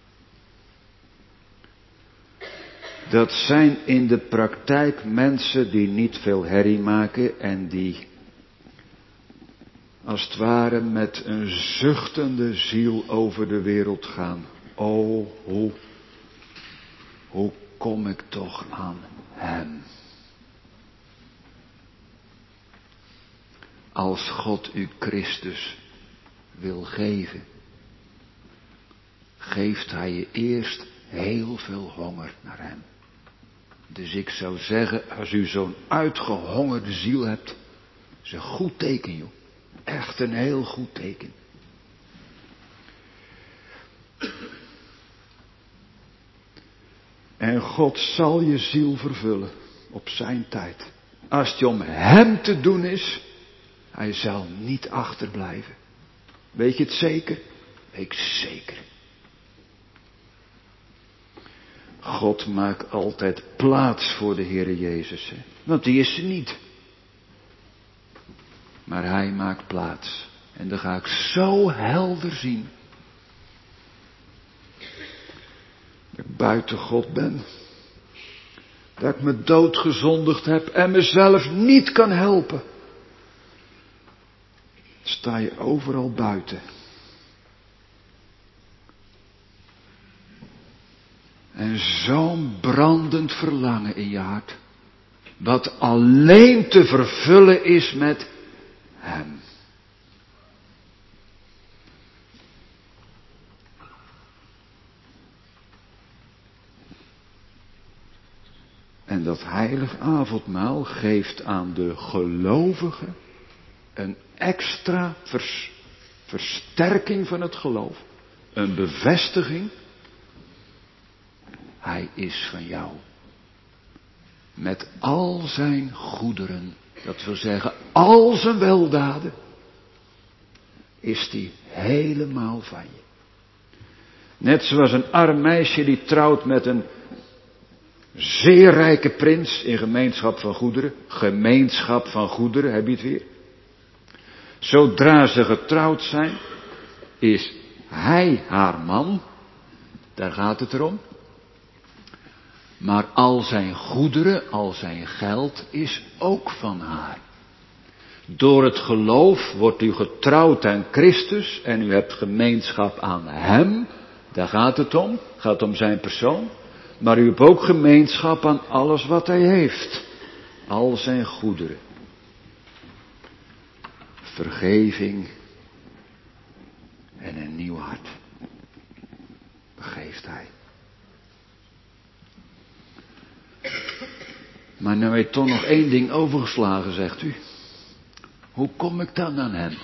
Dat zijn in de praktijk mensen die niet veel herrie maken en die als het ware met een zuchtende ziel over de wereld gaan. Oh, hoe kom ik toch aan Hem? Als God u Christus wil geven, geeft Hij je eerst heel veel honger naar Hem. Dus ik zou zeggen, als u zo'n uitgehongerde ziel hebt, is een goed teken, joh. Echt een heel goed teken. En God zal je ziel vervullen op zijn tijd. Als het je om Hem te doen is, Hij zal niet achterblijven. Weet je het zeker? Weet ik zeker. God maakt altijd plaats voor de Heere Jezus. Hè? Want die is er niet. Maar Hij maakt plaats. En dan ga ik zo helder zien. Dat ik buiten God ben. Dat ik me doodgezondigd heb en mezelf niet kan helpen. Sta je overal buiten. En zo'n brandend verlangen in je hart. Wat alleen te vervullen is met Hem. En dat heilig avondmaal geeft aan de gelovigen een extra versterking van het geloof. Een bevestiging. Hij is van jou. Met al zijn goederen. Dat wil zeggen, al zijn weldaden. Is die helemaal van je. Net zoals een arm meisje die trouwt met een zeer rijke prins in gemeenschap van goederen. Gemeenschap van goederen, heb je het weer. Zodra ze getrouwd zijn, is hij haar man. Daar gaat het erom. Maar al zijn goederen, al zijn geld is ook van haar. Door het geloof wordt u getrouwd aan Christus en u hebt gemeenschap aan Hem. Daar gaat het om. Het gaat om zijn persoon. Maar u hebt ook gemeenschap aan alles wat Hij heeft. Al zijn goederen. Vergeving en een nieuw hart. Begeeft Hij. Maar nou heeft toch nog één ding overgeslagen, zegt u. Hoe kom ik dan aan Hem?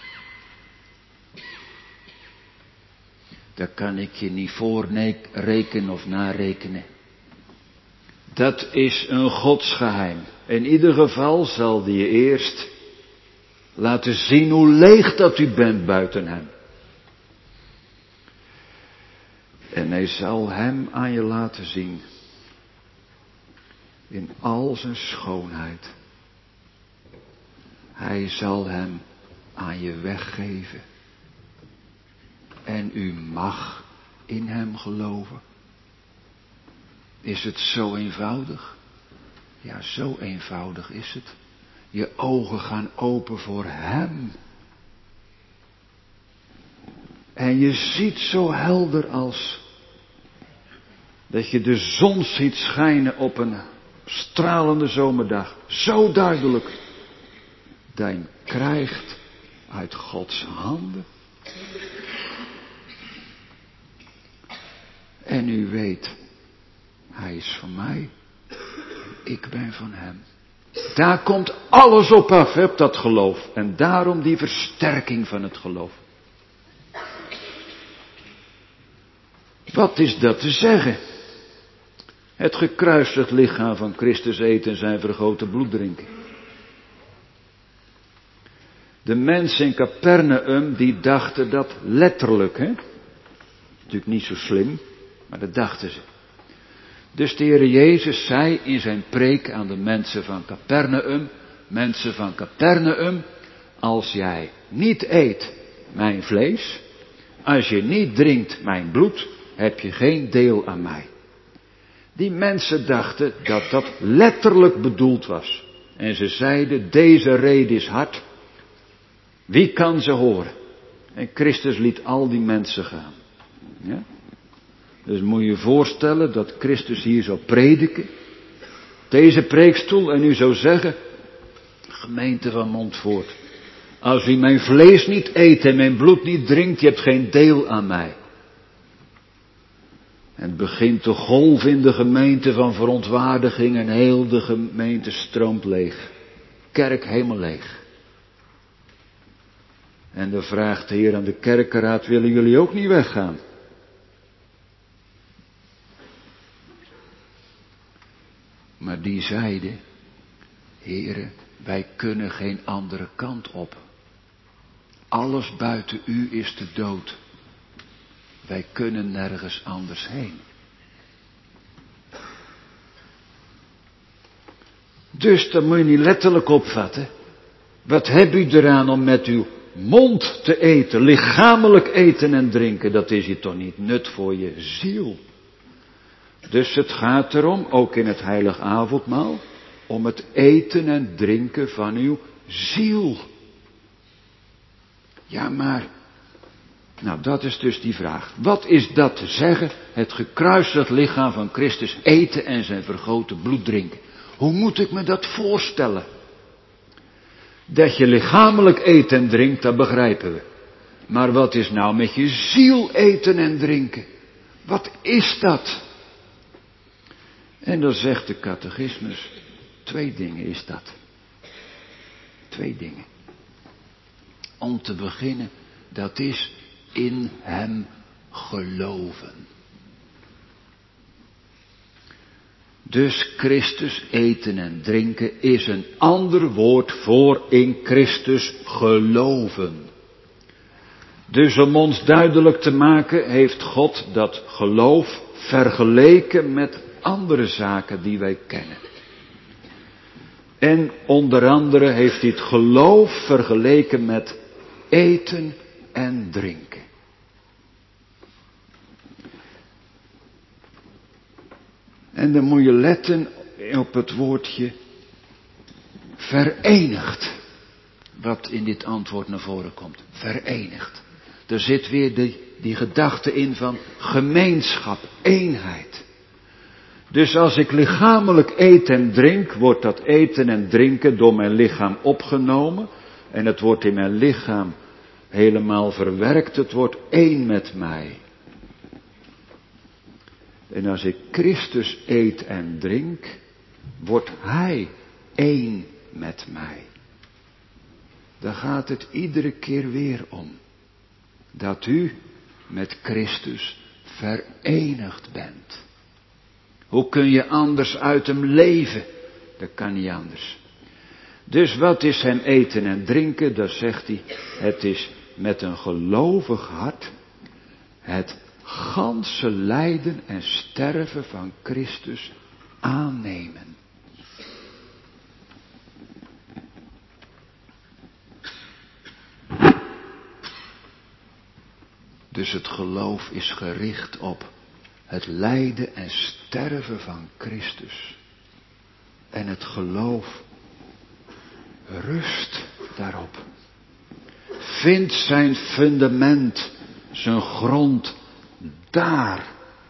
Dat kan ik je niet voorrekenen of narekenen. Dat is een godsgeheim. In ieder geval zal die je eerst laten zien hoe leeg dat u bent buiten Hem. En Hij zal Hem aan je laten zien. In al zijn schoonheid. Hij zal Hem aan je weggeven. En u mag in Hem geloven. Is het zo eenvoudig? Ja, zo eenvoudig is het. Je ogen gaan open voor Hem. En je ziet zo helder als dat je de zon ziet schijnen op een stralende zomerdag. Zo duidelijk. Dat je krijgt uit Gods handen. En u weet, hij is van mij, ik ben van hem. Daar komt alles op af, op dat geloof. En daarom die versterking van het geloof. Wat is dat te zeggen? Het gekruisigd lichaam van Christus eten en zijn vergoten bloed drinken. De mensen in Capernaum die dachten dat letterlijk, hè? Natuurlijk niet zo slim, maar dat dachten ze. Dus de Heer Jezus zei in zijn preek aan de mensen van Capernaum, mensen van Capernaum, als jij niet eet mijn vlees, als je niet drinkt mijn bloed, heb je geen deel aan mij. Die mensen dachten dat dat letterlijk bedoeld was. En ze zeiden, deze rede is hard. Wie kan ze horen? En Christus liet al die mensen gaan. Ja? Dus moet je je voorstellen dat Christus hier zou prediken. Deze preekstoel en u zou zeggen, gemeente van Montfoort, als u mijn vlees niet eet en mijn bloed niet drinkt, je hebt geen deel aan mij. En het begint te golven in de gemeente van verontwaardiging en heel de gemeente stroomt leeg. Kerk helemaal leeg. En dan vraagt de Heer aan de kerkenraad, willen jullie ook niet weggaan? Maar die zeiden, Heere, wij kunnen geen andere kant op. Alles buiten u is de dood. Wij kunnen nergens anders heen. Dus dat moet je niet letterlijk opvatten. Wat heb u eraan om met uw mond te eten, lichamelijk eten en drinken? Dat is hier toch niet nut voor je ziel. Dus het gaat erom, ook in het heilig avondmaal, om het eten en drinken van uw ziel. Ja, maar, nou dat is dus die vraag. Wat is dat te zeggen, het gekruisigd lichaam van Christus eten en zijn vergoten bloed drinken? Hoe moet ik me dat voorstellen? Dat je lichamelijk eet en drinkt, dat begrijpen we. Maar wat is nou met je ziel eten en drinken? Wat is dat? En dan zegt de catechismus, 2 dingen is dat. 2 dingen. Om te beginnen, dat is in hem geloven. Dus Christus eten en drinken is een ander woord voor in Christus geloven. Dus om ons duidelijk te maken, heeft God dat geloof vergeleken met andere zaken die wij kennen. En onder andere heeft hij het geloof vergeleken met eten en drinken. En dan moet je letten op het woordje verenigd, wat in dit antwoord naar voren komt. Verenigd. Er zit weer die gedachte in van gemeenschap, eenheid. Dus als ik lichamelijk eet en drink, wordt dat eten en drinken door mijn lichaam opgenomen. En het wordt in mijn lichaam helemaal verwerkt. Het wordt één met mij. En als ik Christus eet en drink, wordt Hij één met mij. Daar gaat het iedere keer weer om. Dat u met Christus verenigd bent. Hoe kun je anders uit hem leven? Dat kan niet anders. Dus wat is hem eten en drinken? Dan zegt hij, het is met een gelovig hart het ganse lijden en sterven van Christus aannemen. Dus het geloof is gericht op het lijden en sterven van Christus. En het geloof rust daarop. Vindt zijn fundament, zijn grond daar.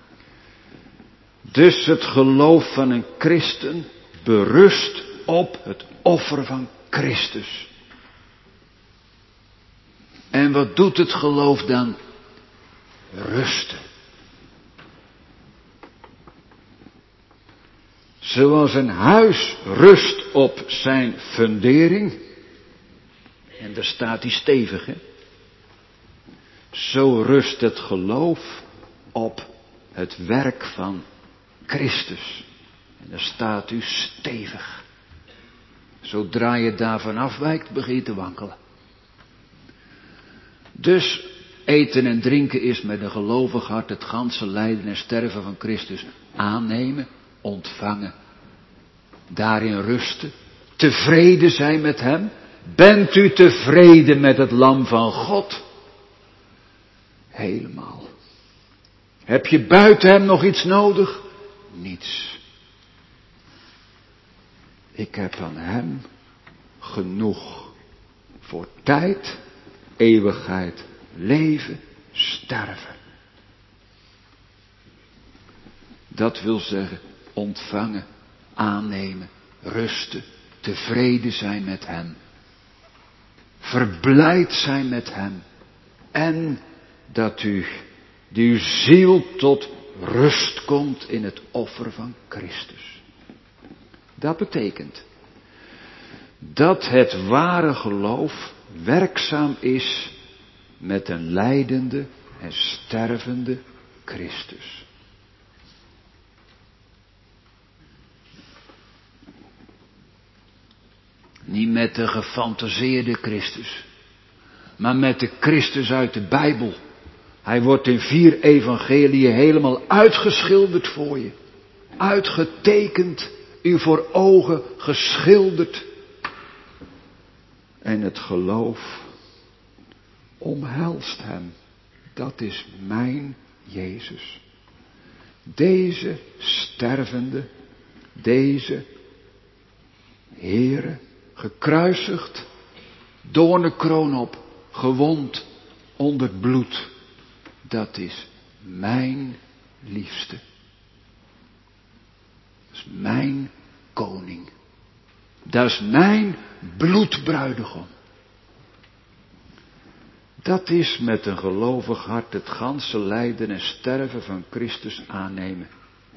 Dus het geloof van een christen berust op het offer van Christus. En wat doet het geloof dan? Rusten. Zoals een huis rust op zijn fundering. En daar staat hij stevig, hè? Zo rust het geloof op het werk van Christus. En daar staat u stevig. Zodra je daarvan afwijkt, begin je te wankelen. Dus eten en drinken is met een gelovig hart het ganse lijden en sterven van Christus aannemen, ontvangen. Daarin rusten, tevreden zijn met hem. Bent u tevreden met het lam van God? Helemaal. Heb je buiten hem nog iets nodig? Niets. Ik heb van hem genoeg voor tijd, eeuwigheid, leven, sterven. Dat wil zeggen ontvangen, aannemen, rusten, tevreden zijn met hem. Verblijd zijn met hem. En dat uw ziel tot rust komt in het offer van Christus. Dat betekent dat het ware geloof werkzaam is met een lijdende en stervende Christus. Niet met de gefantaseerde Christus, maar met de Christus uit de Bijbel. Hij wordt in 4 evangeliën helemaal uitgeschilderd voor je. Uitgetekend, u voor ogen geschilderd. En het geloof omhelst hem. Dat is mijn Jezus. Deze stervende, deze Heere, gekruisigd, doornenkroon op, gewond onder het bloed. Dat is mijn liefste. Dat is mijn koning. Dat is mijn bloedbruidegom. Dat is met een gelovig hart het ganse lijden en sterven van Christus aannemen.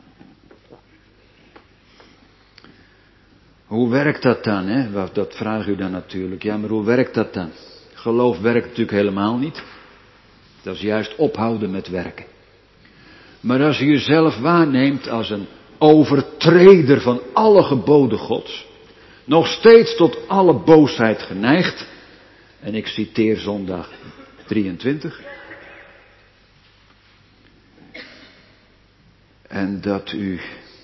Hoe werkt dat dan, hè? Dat vraagt u dan natuurlijk. Ja, maar hoe werkt dat dan? Geloof werkt natuurlijk helemaal niet. Dat is juist ophouden met werken. Maar als u jezelf waarneemt als een overtreder van alle geboden Gods, nog steeds tot alle boosheid geneigd, en ik citeer zondag 23, en dat u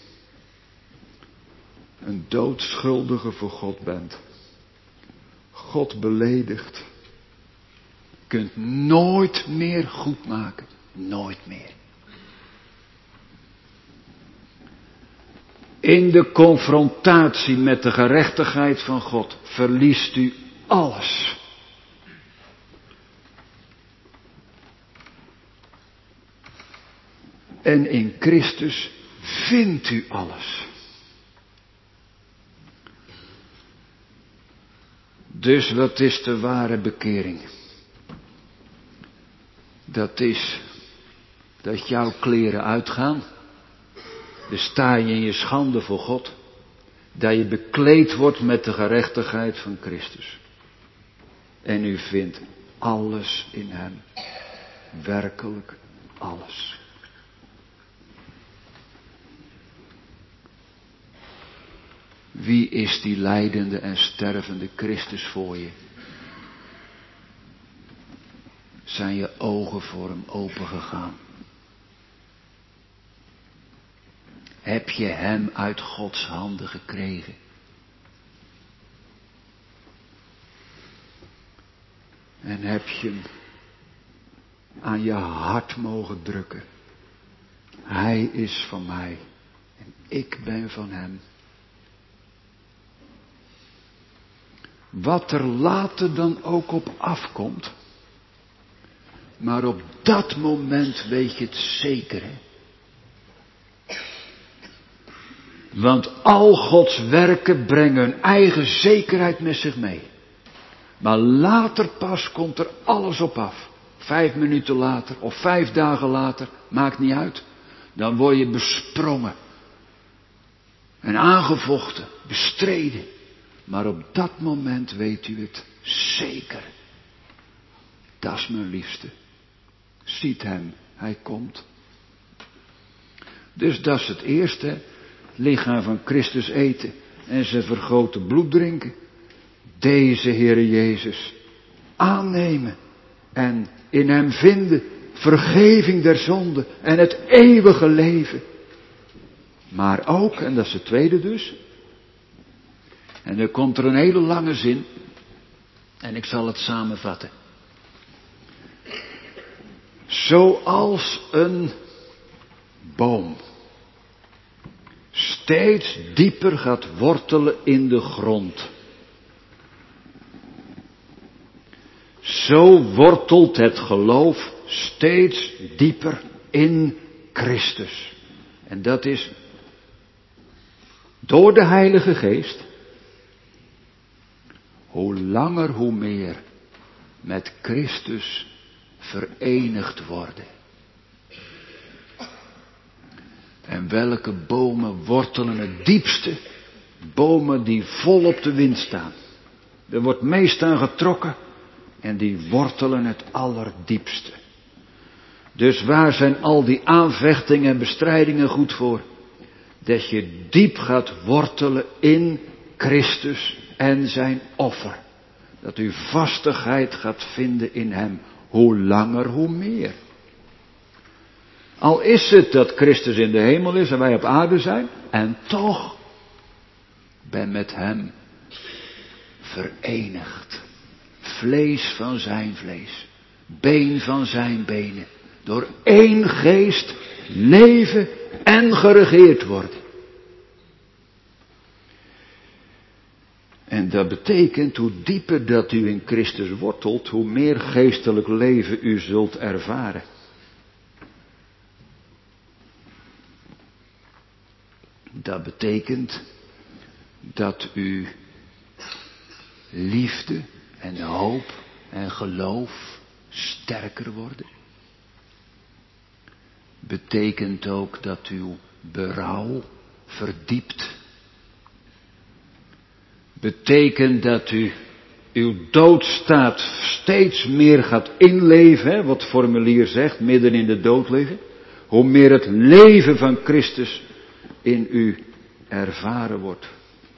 een doodschuldige voor God bent, God beledigt, kunt nooit meer goed maken. Nooit meer. In de confrontatie met de gerechtigheid van God verliest u alles. En in Christus vindt u alles. Dus wat is de ware bekering? Dat is dat jouw kleren uitgaan. Dan sta je in je schande voor God. Dat je bekleed wordt met de gerechtigheid van Christus. En u vindt alles in hem. Werkelijk alles. Wie is die lijdende en stervende Christus voor je? Zijn je ogen voor hem opengegaan? Heb je hem uit Gods handen gekregen? En heb je hem aan je hart mogen drukken? Hij is van mij en ik ben van hem. Wat er later dan ook op afkomt. Maar op dat moment weet je het zeker. Hè? Want al Gods werken brengen hun eigen zekerheid met zich mee. Maar later pas komt er alles op af. 5 minuten later of 5 dagen later, maakt niet uit. Dan word je besprongen. En aangevochten, bestreden. Maar op dat moment weet u het zeker. Dat is mijn liefste. Ziet hem, hij komt. Dus dat is het eerste. Het lichaam van Christus eten en zijn vergoten bloed drinken. Deze Heere Jezus aannemen en in hem vinden vergeving der zonde en het eeuwige leven. Maar ook, en dat is het tweede dus, en er komt er een hele lange zin en ik zal het samenvatten. Zoals een boom steeds dieper gaat wortelen in de grond. Zo wortelt het geloof steeds dieper in Christus. En dat is door de Heilige Geest. Hoe langer hoe meer met Christus verenigd worden. En welke bomen wortelen het diepste? Bomen die vol op de wind staan. Er wordt meest aan getrokken en die wortelen het allerdiepste. Dus waar zijn al die aanvechtingen en bestrijdingen goed voor? Dat je diep gaat wortelen in Christus en zijn offer. Dat u vastigheid gaat vinden in hem. Hoe langer hoe meer. Al is het dat Christus in de hemel is en wij op aarde zijn. En toch ben met hem verenigd. Vlees van zijn vlees. Been van zijn benen. Door één geest leven en geregeerd worden. En dat betekent, hoe dieper dat u in Christus wortelt, hoe meer geestelijk leven u zult ervaren. Dat betekent dat u liefde en hoop en geloof sterker worden. Betekent ook dat uw berouw verdiept. Betekent dat u uw doodstaat steeds meer gaat inleven, hè, wat het formulier zegt, midden in de dood liggen. Hoe meer het leven van Christus in u ervaren wordt.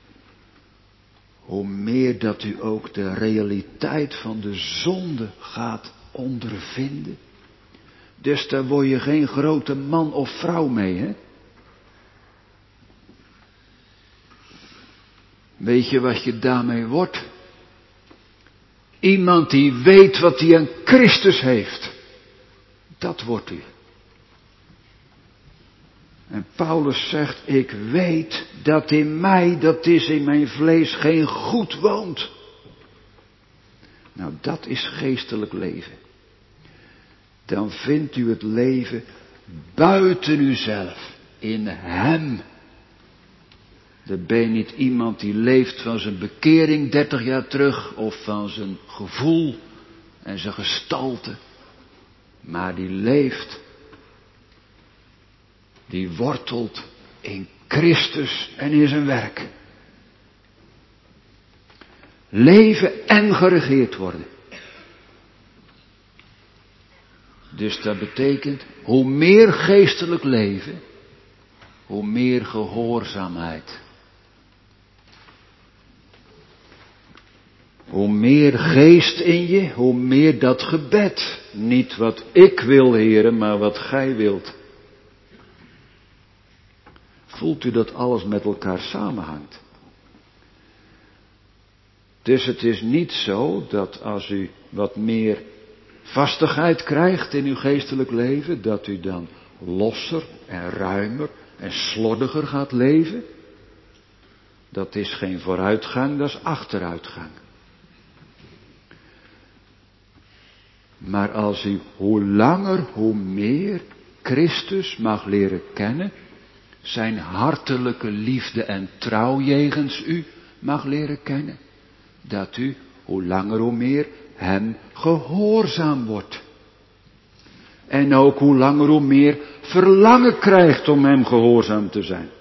Hoe meer dat u ook de realiteit van de zonde gaat ondervinden. Dus daar word je geen grote man of vrouw mee, hè? Weet je wat je daarmee wordt? Iemand die weet wat hij aan Christus heeft. Dat wordt u. En Paulus zegt, ik weet dat in mij, dat is in mijn vlees, geen goed woont. Nou, dat is geestelijk leven. Dan vindt u het leven buiten uzelf, in hem. Dan ben je niet iemand die leeft van zijn bekering 30 jaar terug, of van zijn gevoel en zijn gestalte. Maar die leeft, die wortelt in Christus en in zijn werk. Leven en geregeerd worden. Dus dat betekent, hoe meer geestelijk leven, hoe meer gehoorzaamheid. Hoe meer geest in je, hoe meer dat gebed. Niet wat ik wil, Heere, maar wat gij wilt. Voelt u dat alles met elkaar samenhangt? Dus het is niet zo dat als u wat meer vastigheid krijgt in uw geestelijk leven, dat u dan losser en ruimer en slordiger gaat leven. Dat is geen vooruitgang, dat is achteruitgang. Maar als u hoe langer hoe meer Christus mag leren kennen, zijn hartelijke liefde en trouw jegens u mag leren kennen, dat u hoe langer hoe meer hem gehoorzaam wordt. En ook hoe langer hoe meer verlangen krijgt om hem gehoorzaam te zijn.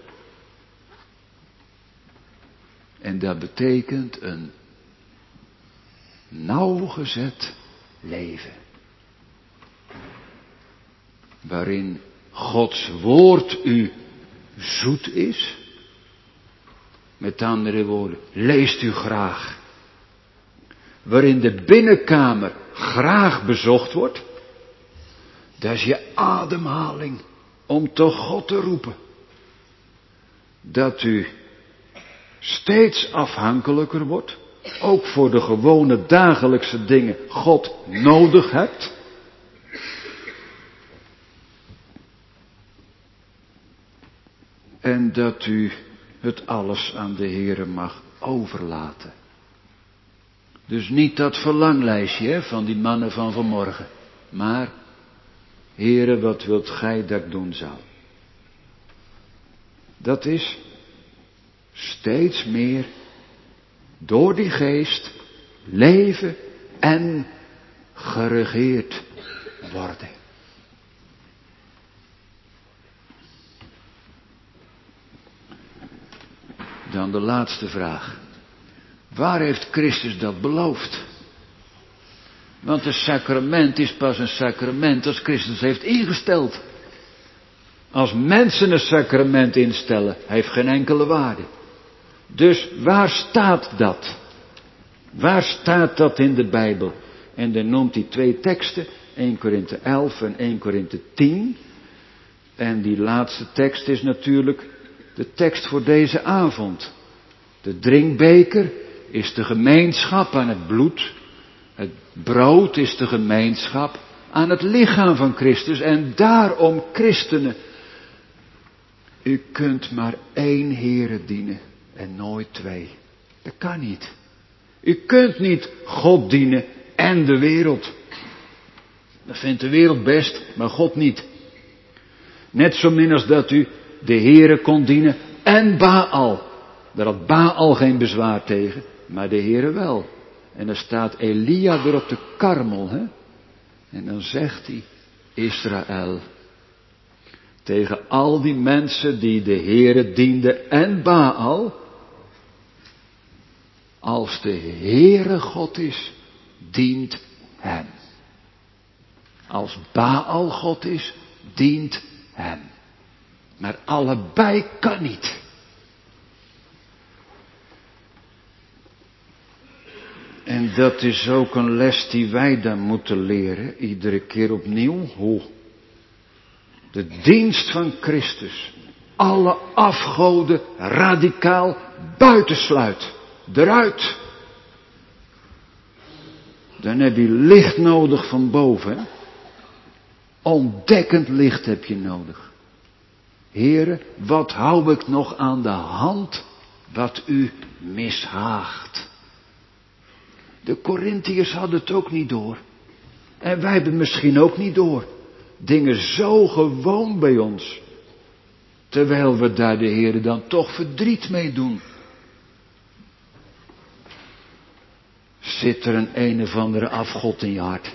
En dat betekent een nauwgezet leven. Waarin Gods woord u zoet is. Met andere woorden, leest u graag. Waarin de binnenkamer graag bezocht wordt. Dat is je ademhaling om tot God te roepen. Dat u steeds afhankelijker wordt. Ook voor de gewone dagelijkse dingen God nodig hebt. En dat u het alles aan de Heere mag overlaten. Dus niet dat verlanglijstje van die mannen van vanmorgen. Maar, Heere, wat wilt gij dat ik doen zou? Dat is steeds meer door die geest leven en geregeerd worden. Dan de laatste vraag. Waar heeft Christus dat beloofd? Want een sacrament is pas een sacrament als Christus heeft ingesteld. Als mensen een sacrament instellen, heeft geen enkele waarde. Dus waar staat dat? Waar staat dat in de Bijbel? En dan noemt hij 2 teksten, 1 Korinthe 11 en 1 Korinthe 10. En die laatste tekst is natuurlijk de tekst voor deze avond. De drinkbeker is de gemeenschap aan het bloed. Het brood is de gemeenschap aan het lichaam van Christus. En daarom, christenen, u kunt maar 1 Heere dienen en nooit 2. Dat kan niet. U kunt niet God dienen en de wereld. Dat vindt de wereld best, maar God niet. Net zo min als dat u de Heere kon dienen en Baal. Daar had Baal geen bezwaar tegen, maar de Heere wel. En dan staat Elia weer op de Karmel, hè? En dan zegt hij, Israël, tegen al die mensen die de Heere dienden en Baal, als de Heere God is, dient hem. Als Baal God is, dient hem. Maar allebei kan niet. En dat is ook een les die wij dan moeten leren, iedere keer opnieuw, hoe de dienst van Christus alle afgoden radicaal buitensluit, eruit. Dan heb je licht nodig van boven, hè? Ontdekkend licht heb je nodig. Heere, wat hou ik nog aan de hand wat u mishaagt? De Korintiërs hadden het ook niet door. En wij hebben misschien ook niet door. Dingen zo gewoon bij ons. Terwijl we daar de Heere dan toch verdriet mee doen. Zit er een of andere afgod in je hart?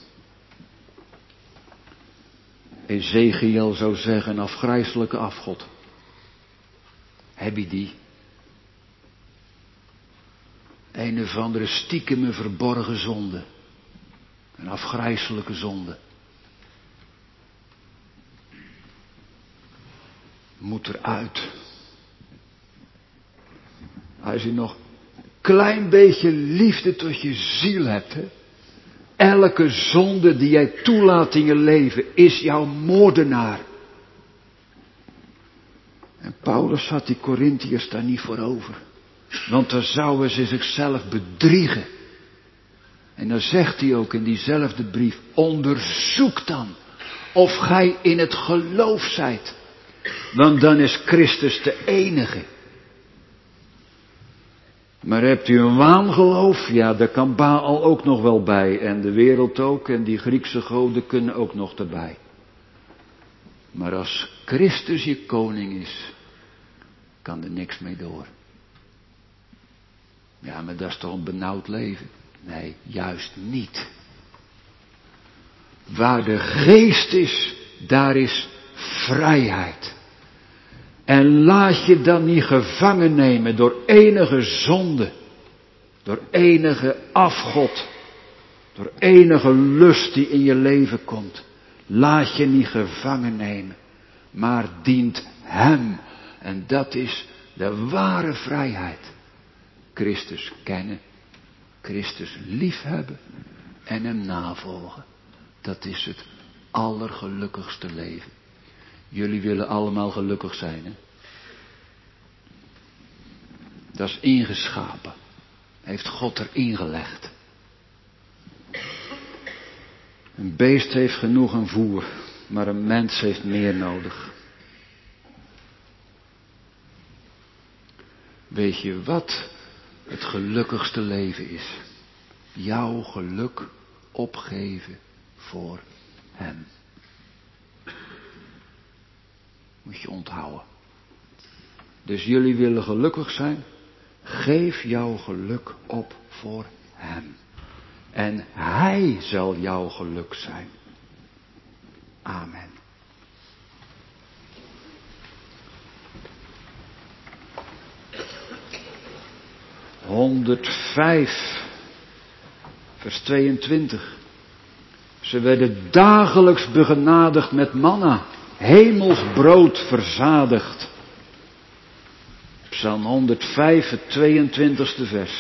Ezekiel zou zeggen, een afgrijselijke afgod. Heb je die? Een of andere stiekeme verborgen zonde. Een afgrijselijke zonde. Moet eruit. Als je nog een klein beetje liefde tot je ziel hebt, hè? Elke zonde die jij toelaat in je leven is jouw moordenaar. En Paulus had die Korintiërs daar niet voor over. Want dan zouden ze zichzelf bedriegen. En dan zegt hij ook in diezelfde brief, onderzoek dan of gij in het geloof zijt. Want dan is Christus de enige. Maar hebt u een waangeloof? Ja, daar kan Baal ook nog wel bij. En de wereld ook. En die Griekse goden kunnen ook nog erbij. Maar als Christus je koning is, kan er niks mee door. Ja, maar dat is toch een benauwd leven. Nee, juist niet. Waar de geest is, daar is vrijheid. En laat je dan niet gevangen nemen door enige zonde, door enige afgod, door enige lust die in je leven komt. Laat je niet gevangen nemen, maar dient Hem. En dat is de ware vrijheid. Christus kennen, Christus liefhebben en Hem navolgen. Dat is het allergelukkigste leven. Jullie willen allemaal gelukkig zijn, hè? Dat is ingeschapen. Heeft God erin gelegd. Een beest heeft genoeg aan voer, maar een mens heeft meer nodig. Weet je wat het gelukkigste leven is? Jouw geluk opgeven voor Hem. Moet je onthouden. Dus jullie willen gelukkig zijn? Geef jouw geluk op voor Hem. En Hij zal jouw geluk zijn. Amen. (105) vers 22. Ze werden dagelijks begenadigd met manna, hemels brood verzadigd. Psalm 105, het 22e vers.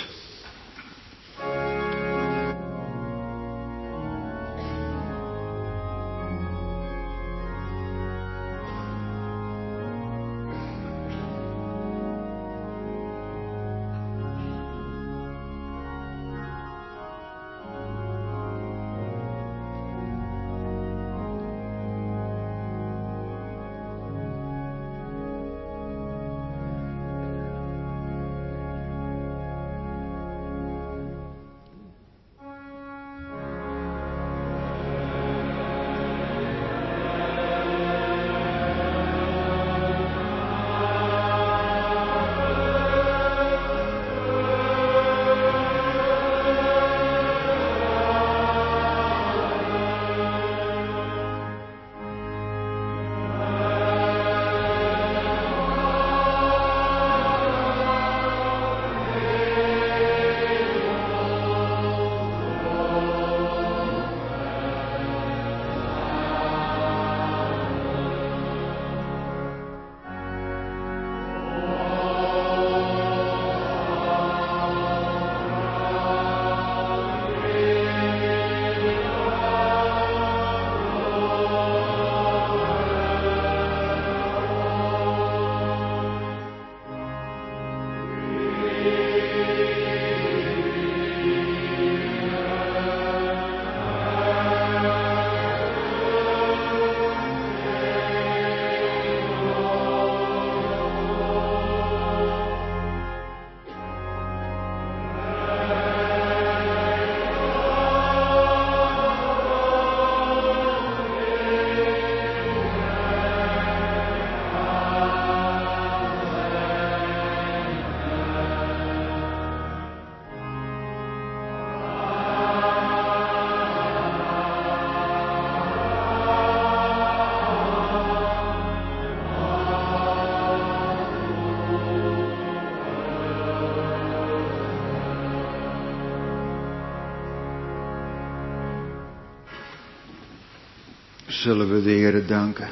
Zullen we de Heere danken.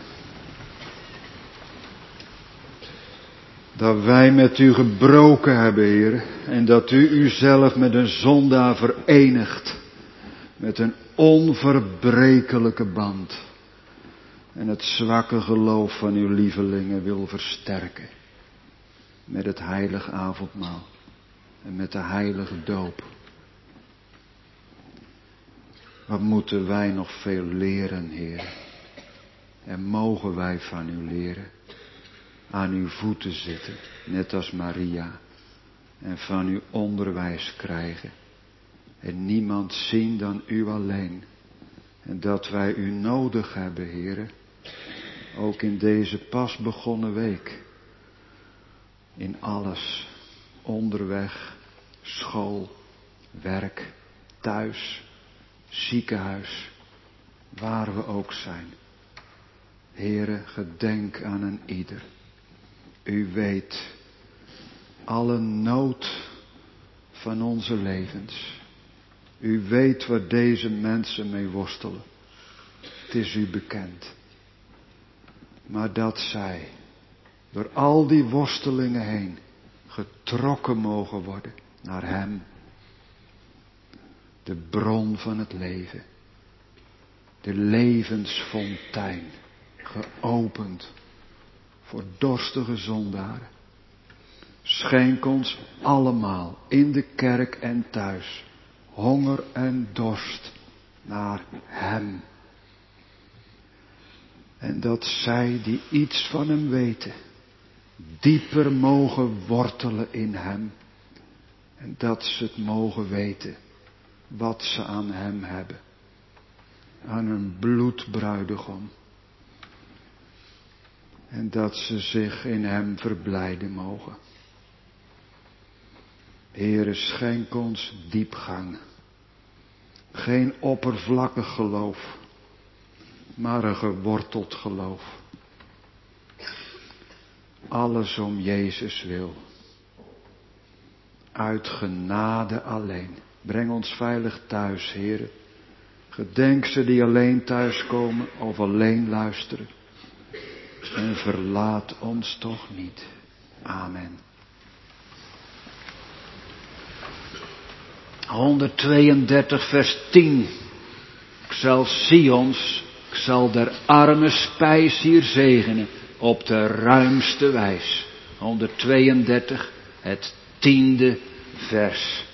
Dat wij met u gebroken hebben, Heer. En dat u uzelf met een zondaar verenigt. Met een onverbrekelijke band. En het zwakke geloof van uw lievelingen wil versterken. Met het heilige avondmaal. En met de heilige doop. Wat moeten wij nog veel leren, Heer. En mogen wij van u leren. Aan uw voeten zitten, net als Maria. En van u onderwijs krijgen. En niemand zien dan u alleen. En dat wij u nodig hebben, Heer. Ook in deze pas begonnen week. In alles. Onderweg, school, werk, thuis, ziekenhuis, waar we ook zijn. Heere, gedenk aan een ieder. U weet alle nood van onze levens. U weet waar deze mensen mee worstelen. Het is u bekend. Maar dat zij door al die worstelingen heen getrokken mogen worden naar Hem. De bron van het leven. De levensfontein. Geopend voor dorstige zondaren. Schenk ons allemaal in de kerk en thuis honger en dorst naar Hem. En dat zij die iets van Hem weten, dieper mogen wortelen in Hem. En dat ze het mogen weten wat ze aan Hem hebben. Aan een bloedbruidegom. En dat ze zich in Hem verblijden mogen. Heere, schenk ons diepgang. Geen oppervlakkig geloof, maar een geworteld geloof. Alles om Jezus wil. Uit genade alleen. Breng ons veilig thuis, Heere. Gedenk ze die alleen thuiskomen of alleen luisteren. En verlaat ons toch niet. Amen. 132 vers 10. Ik zal Sions, ik zal der arme spijs hier zegenen op de ruimste wijs. 132, het 10e vers.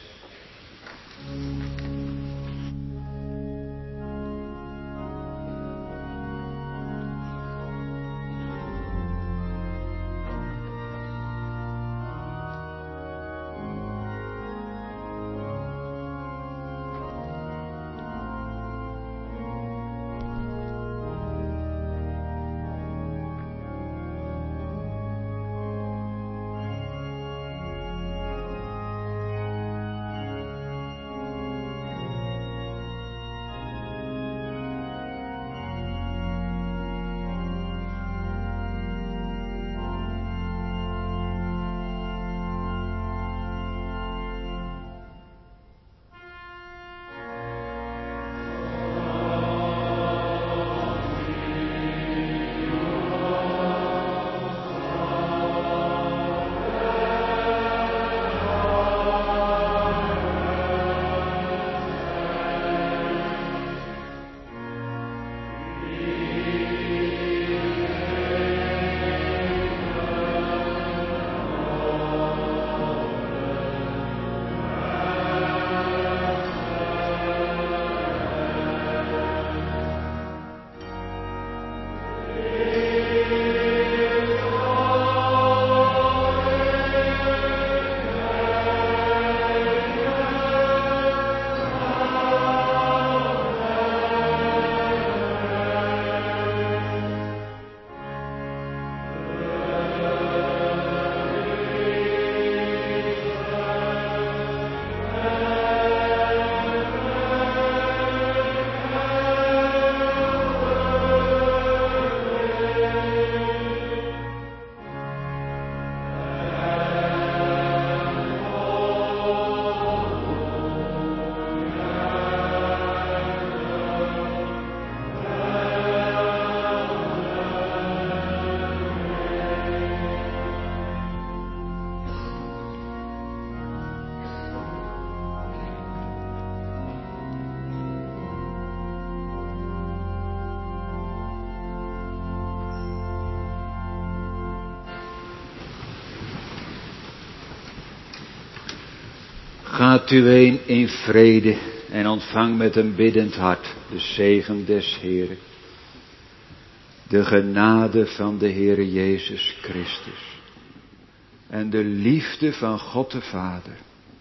Gaat u heen in vrede en ontvang met een biddend hart de zegen des Heeren. De genade van de Heere Jezus Christus. En de liefde van God de Vader.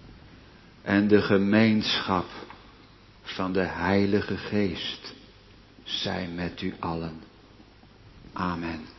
En de gemeenschap van de Heilige Geest zij met u allen. Amen.